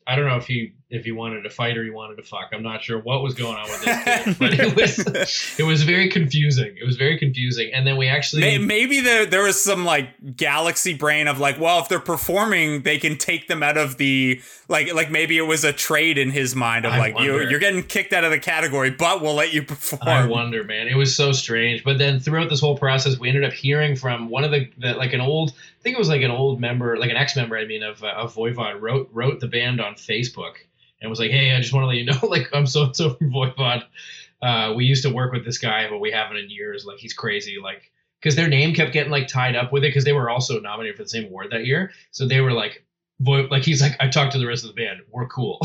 wanted to fight or he wanted to fuck. I'm not sure what was going on with this kid, but it was very confusing. It was very confusing. And then we actually maybe there was some like galaxy brain of like, well, if they're performing, they can take them out of the like maybe it was a trade in his mind of like you're getting kicked out of the category, but we'll let you perform. I wonder, man. It was so strange. But then throughout this whole process, we ended up hearing from one of the like an old, I think it was like an old member, like an ex-member, I mean, of Voivod wrote the band on Facebook and was like, hey, I just want to let you know, like, I'm so-and-so from Voivod. We used to work with this guy, but we haven't in years. Like, he's crazy. Like, because their name kept getting like tied up with it because they were also nominated for the same award that year. So they were like, he's like, I talked to the rest of the band. We're cool.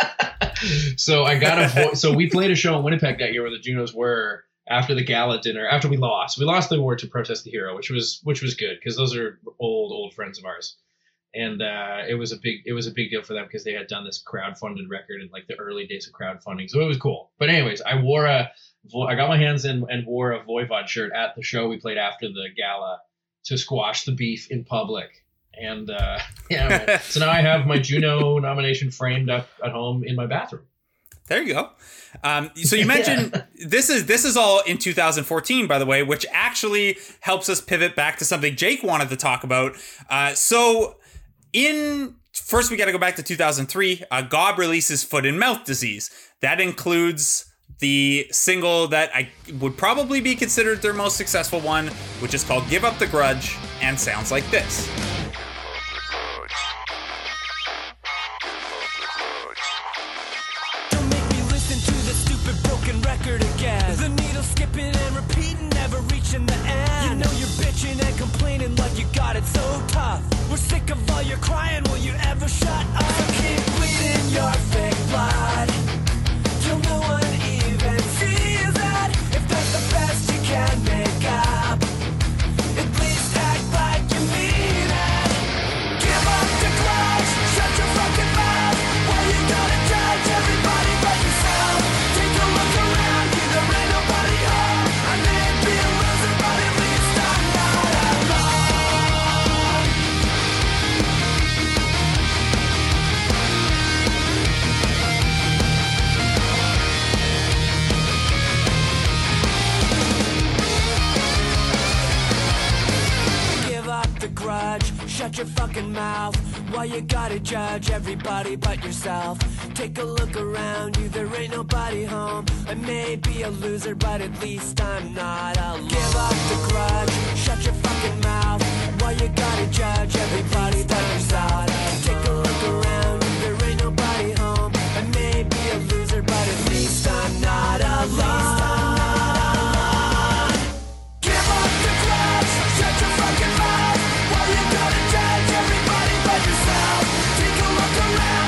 So I got so we played a show in Winnipeg that year where the Junos were after the gala dinner. After we lost the award to Protest the Hero, which was good because those are old friends of ours. And it was a big deal for them because they had done this crowdfunded record in like the early days of crowdfunding. So it was cool. But anyways, I got my hands in and wore a Voivod shirt at the show we played after the gala to squash the beef in public. And yeah, man. So now I have my Juno nomination framed up at home in my bathroom. There you go. So you mentioned this is all in 2014, by the way, which actually helps us pivot back to something Jake wanted to talk about. First, we got to go back to 2003. Gob releases Foot and Mouth Disease. That includes the single that I would probably be considered their most successful one, which is called Give Up the Grudge and sounds like this. Don't make me listen to the stupid broken record again. The needle skipping and repeating, never reaching the end. You know you're bitching and complaining like you got it so tough. We're sick of all your crying, will you ever shut up? So keep bleeding your fake blood till no one even sees it. If that's the best you can make up, at least act like you mean it. Give up the grudge, shut your fucking mouth. Why you gotta judge everybody but yourself? Take a look around you, there ain't nobody home. I may be a loser, but at least I'm not alone. Give up the grudge, shut your fucking mouth. Why you gotta judge everybody but yourself? Take a look around you, there ain't nobody home. I may be a loser, but at least I'm not alone. Give up the grudge, shut your fucking mouth. Why you gotta judge everybody but yourself? Take a look around you, there ain't nobody home. I may be a loser, but at least I'm not alone. Give up the grudge, shut your fucking mouth. Why you gotta judge everybody but yourself? Take a look around.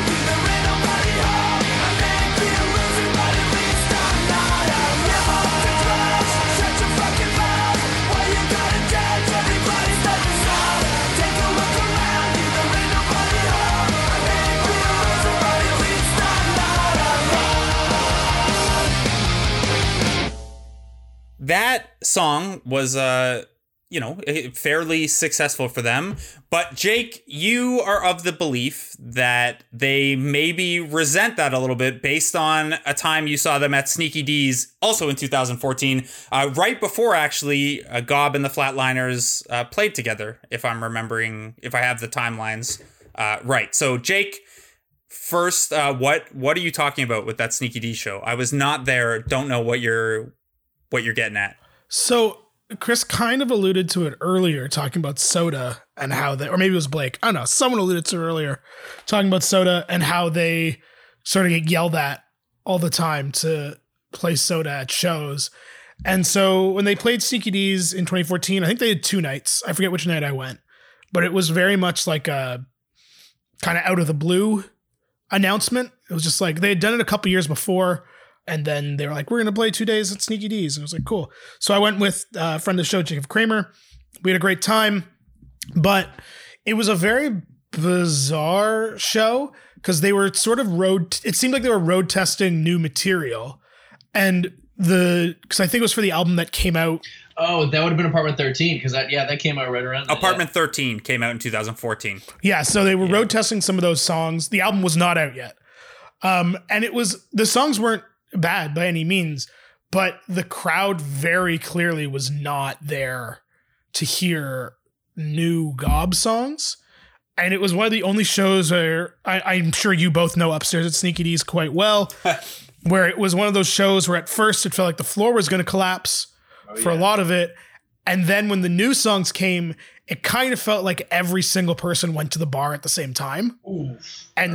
that song was fairly successful for them. But Jake, you are of the belief that they maybe resent that a little bit based on a time you saw them at Sneaky D's, also in 2014, right before actually Gob and the Flatliners played together, if I have the timelines right. So Jake, first, what are you talking about with that Sneaky D show? I was not there, don't know what you're getting at. So Chris kind of alluded to it earlier, talking about Soda and how they, or maybe it was Blake, I don't know, someone alluded to it earlier, talking about Soda and how they sort of get yelled at all the time to play Soda at shows. And so when they played Sneaky D's in 2014, I think they had 2 nights. I forget which night I went, but it was very much like a kind of out of the blue announcement. It was just like they had done it a couple years before. And then they were like, we're going to play 2 days at Sneaky D's. And I was like, cool. So I went with a friend of the show, Jacob Kramer. We had a great time, but it was a very bizarre show because they were sort of it seemed like they were road testing new material. And because I think it was for the album that came out. Oh, that would have been Apartment 13 because that came out right around. Apartment 13 came out in 2014. Yeah. So they were road testing some of those songs. The album was not out yet. And the songs weren't bad by any means, but the crowd very clearly was not there to hear new Gob songs. And it was one of the only shows where I'm sure you both know Upstairs at Sneaky D's quite well, where it was one of those shows where at first it felt like the floor was going to collapse for a lot of it. And then when the new songs came, it kind of felt like every single person went to the bar at the same time. Ooh, and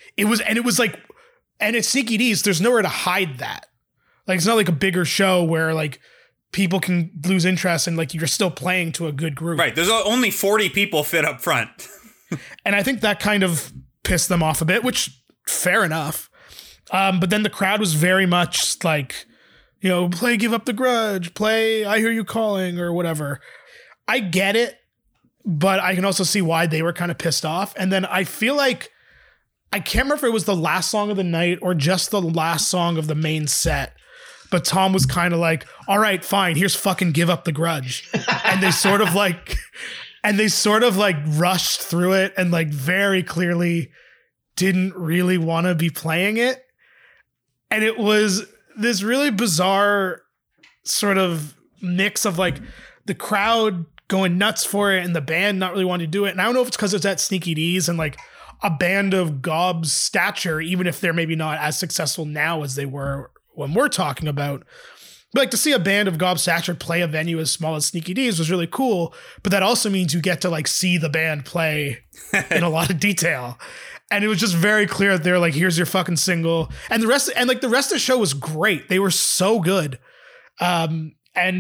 and it's Sneaky D's, there's nowhere to hide that. Like, it's not like a bigger show where like people can lose interest and like you're still playing to a good group. Right. There's only 40 people fit up front. And I think that kind of pissed them off a bit, which fair enough. But then the crowd was very much like, play Give Up the Grudge, play I Hear You Calling or whatever. I get it, but I can also see why they were kind of pissed off. And then I feel like, I can't remember if it was the last song of the night or just the last song of the main set, but Tom was kind of like, all right, fine, here's fucking Give Up the Grudge. And they sort of rushed through it and like very clearly didn't really want to be playing it. And it was this really bizarre sort of mix of like the crowd going nuts for it and the band not really wanting to do it. And I don't know if it's because it's at Sneaky D's and like a band of Gob's stature, even if they're maybe not as successful now as they were when we're talking about. But like to see a band of Gob's stature play a venue as small as Sneaky D's was really cool. But that also means you get to like see the band play in a lot of detail. And it was just very clear that they're like, here's your fucking single. And the rest of the show was great. They were so good. And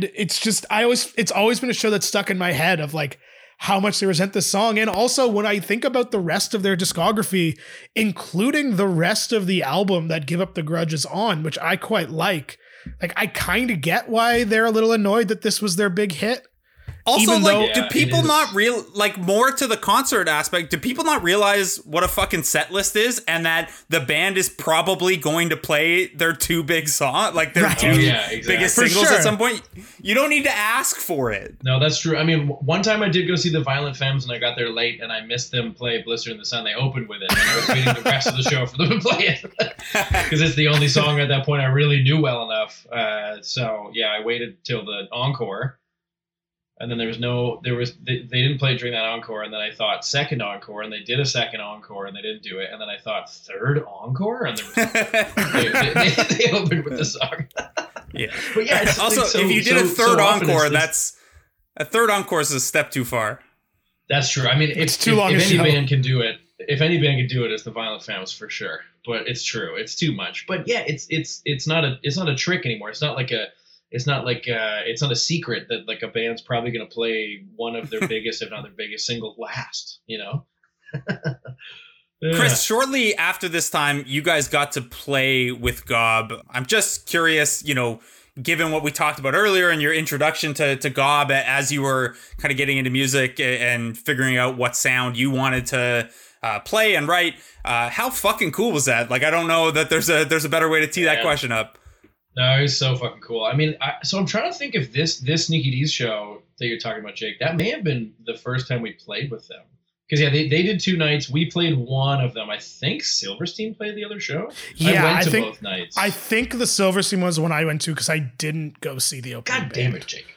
it's always been a show that's stuck in my head of like, how much they resent this song. And also when I think about the rest of their discography, including the rest of the album that Give Up the Grudge is on, which I quite like I kind of get why they're a little annoyed that this was their big hit. Also, do people not more to the concert aspect, do people not realize what a fucking set list is and that the band is probably going to play their 2 big songs, like their 2 biggest singles at some point? You don't need to ask for it. No, that's true. I mean, one time I did go see the Violent Femmes and I got there late and I missed them play Blister in the Sun. They opened with it and I was waiting the rest of the show for them to play it because it's the only song at that point I really knew well enough. So yeah, I waited till the encore. And then they didn't play it during that encore. And then I thought second encore, and they did a second encore, and they didn't do it. And then I thought third encore, and they opened with the song. Yeah. But yeah. It's also, if you did a third encore, a third encore is a step too far. That's true. I mean, if any band can do it, it's the Violent Femmes for sure. But it's true. It's too much. But yeah, it's not a trick anymore. It's not a secret that like a band's probably going to play one of their biggest, if not their biggest single last, Yeah. Chris, shortly after this time, you guys got to play with Gob. I'm just curious, given what we talked about earlier and your introduction to Gob as you were kind of getting into music and figuring out what sound you wanted to play and write, how fucking cool was that? Like, I don't know that there's a better way to tee that question up. No, it was so fucking cool. I mean, so I'm trying to think if this Sneaky D's show that you're talking about, Jake, that may have been the first time we played with them. Because, yeah, they did 2 nights. We played one of them. I think Silverstein played the other show. Yeah, I went to think, both nights. I think the Silverstein was the one I went to because I didn't go see the opening God damn it, Jake.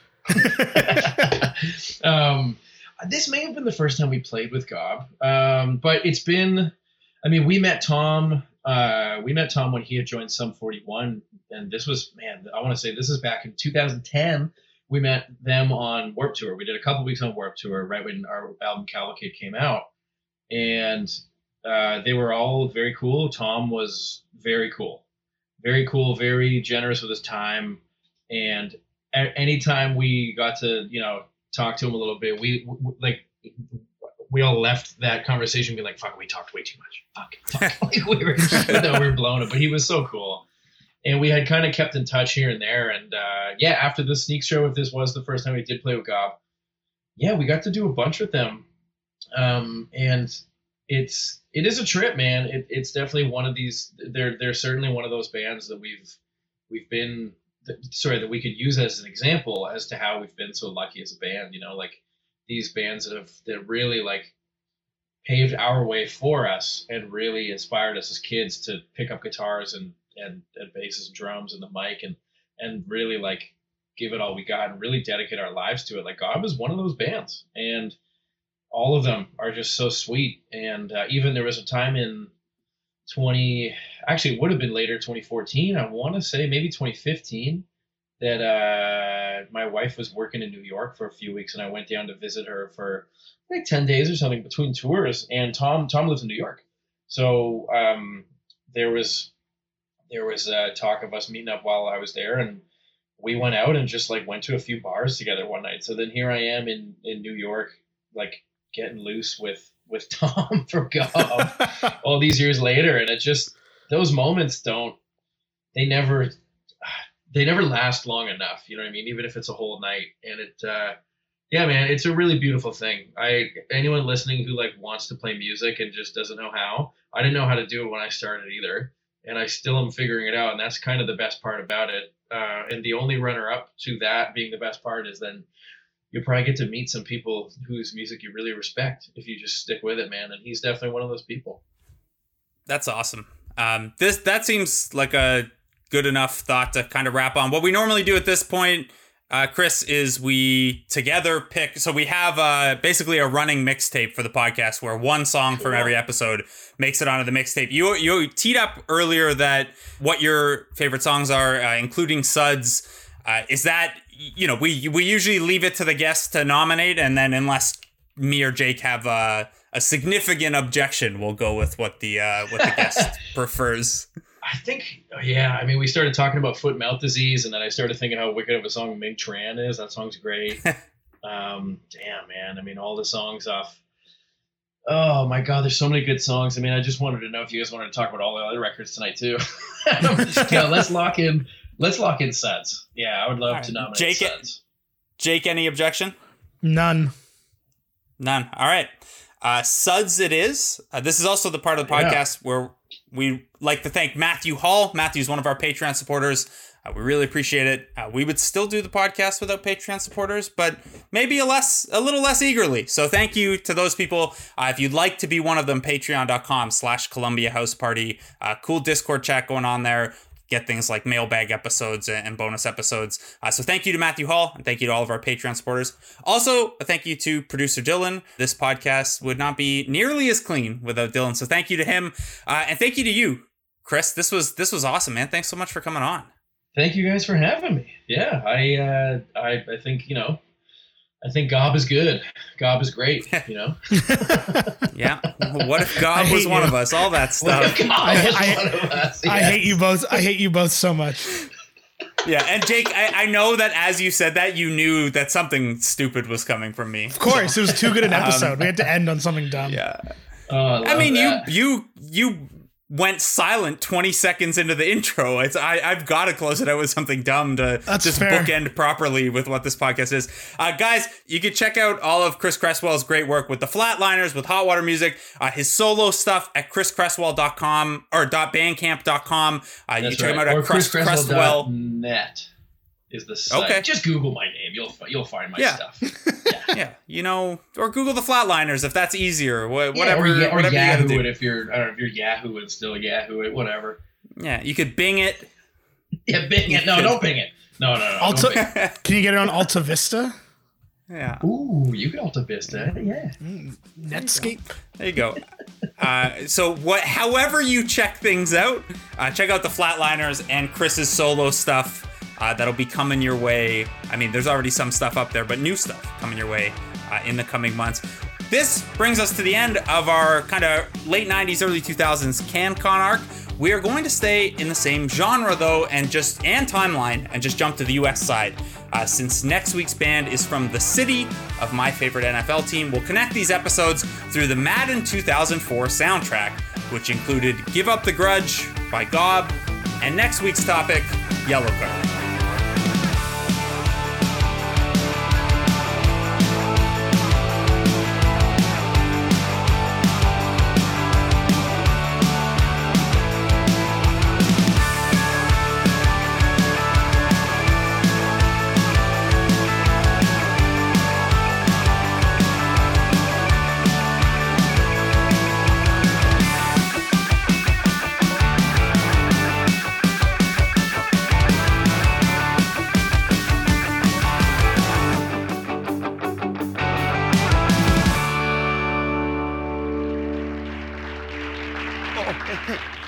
This may have been the first time we played with Gob. But it's been... I mean, we met Tom when he had joined Sum 41. And this was, man, I want to say this is back in 2010. We met them on Warped Tour. We did a couple weeks on Warped Tour right when our album Cavalcade came out. And they were all very cool. Tom was very cool. Very cool, very generous with his time. And anytime we got to, talk to him a little bit, we all left that conversation being like, fuck, we talked way too much. Fuck. Like we were blown up. But he was so cool. And we had kind of kept in touch here and there. And after the Sneak show, if this was the first time we did play with Gob, we got to do a bunch with them. And it is a trip, man. It's definitely one of these. They're certainly one of those bands that we've been. That we could use as an example as to how we've been so lucky as a band. Like these bands that really like paved our way for us and really inspired us as kids to pick up guitars and basses and drums and the mic and really like give it all we got and really dedicate our lives to it. Like God was one of those bands, and all of them are just so sweet. And even there was a time in it would have been later, 2014, I want to say maybe 2015, that my wife was working in New York for a few weeks, and I went down to visit her for like 10 days or something between tours. And Tom lives in New York, so there was talk of us meeting up while I was there, and we went out and just like went to a few bars together one night. So then here I am in New York, like getting loose with Tom from Gob all these years later. And it just, those moments they never last long enough. You know what I mean? Even if it's a whole night. And man, it's a really beautiful thing. Anyone listening who like wants to play music and just doesn't know how, I didn't know how to do it when I started either. And I still am figuring it out. And that's kind of the best part about it. And the only runner up to that being the best part is then you'll probably get to meet some people whose music you really respect if you just stick with it, man. And he's definitely one of those people. That's awesome. That seems like a good enough thought to kind of wrap on. What we normally do at this point, Chris, is we together pick. So we have basically a running mixtape for the podcast where one song from every episode makes it onto the mixtape. You teed up earlier that what your favorite songs are, including Suds. Is that, we usually leave it to the guests to nominate, and then unless me or Jake have a significant objection, we'll go with what the guest prefers. I think, we started talking about foot and mouth disease, and then I started thinking how wicked of a song Ming Tran is. That song's great. Damn, man. I mean, all the songs off. Oh my God, there's so many good songs. I mean, I just wanted to know if you guys wanted to talk about all the other records tonight too. Let's lock in Suds. Yeah, I would love to nominate Suds. Jake, any objection? None. All right. Suds it is. This is also the part of the podcast where we like to thank Matthew Hall. Matthew's one of our Patreon supporters. We really appreciate it. We would still do the podcast without Patreon supporters, but maybe a little less eagerly. So thank you to those people. If you'd like to be one of them, patreon.com/Columbia House Party. Cool Discord chat going on there. Get things like mailbag episodes and bonus episodes. So thank you to Matthew Hall, and thank you to all of our Patreon supporters. Also, a thank you to producer Dylan. This podcast would not be nearly as clean without Dylan. So thank you to him. And thank you to you, Chris. This was awesome, man. Thanks so much for coming on. Thank you guys for having me. Yeah, I think, I think Gob is good. Gob is great, Yeah. What if Gob was one of us? All that stuff. I hate you both. I hate you both so much. Yeah, and Jake, I know that as you said that, you knew that something stupid was coming from me. Of course, it was too good an episode. We had to end on something dumb. Yeah. I mean, you went silent 20 seconds into the intro. I've got to close it out with something dumb to That's just fair. bookend properly with what this podcast is. Guys, you can check out all of Chris Cresswell's great work with the Flatliners, with Hot Water Music, his solo stuff at chriscresswell.com or .bandcamp.com. You can check him out at Cresswell. .net is the site. Okay. Just Google my name. You'll find my stuff. Yeah, or Google the Flatliners if that's easier. Whatever, or whatever you Yahoo gotta do. it if you're Yahoo and still Yahoo it, whatever. Yeah, you could Bing it. Yeah, Bing it. No, don't Bing it. No. Alta, don't Bing can you get it on Alta Vista? Yeah. it. Ooh, you can Alta Vista. Yeah. Netscape? There you go. However you check things out, check out the Flatliners and Chris's solo stuff. That'll be coming your way. I mean, there's already some stuff up there, but new stuff coming your way in the coming months. This brings us to the end of our kind of late 90s, early 2000s CanCon arc. We are going to stay in the same genre, though, and timeline, and just jump to the US side. Since next week's band is from the city of my favorite NFL team, we'll connect these episodes through the Madden 2004 soundtrack, which included Give Up the Grudge by Gob, and next week's topic, Yellow Card. Oh, hey.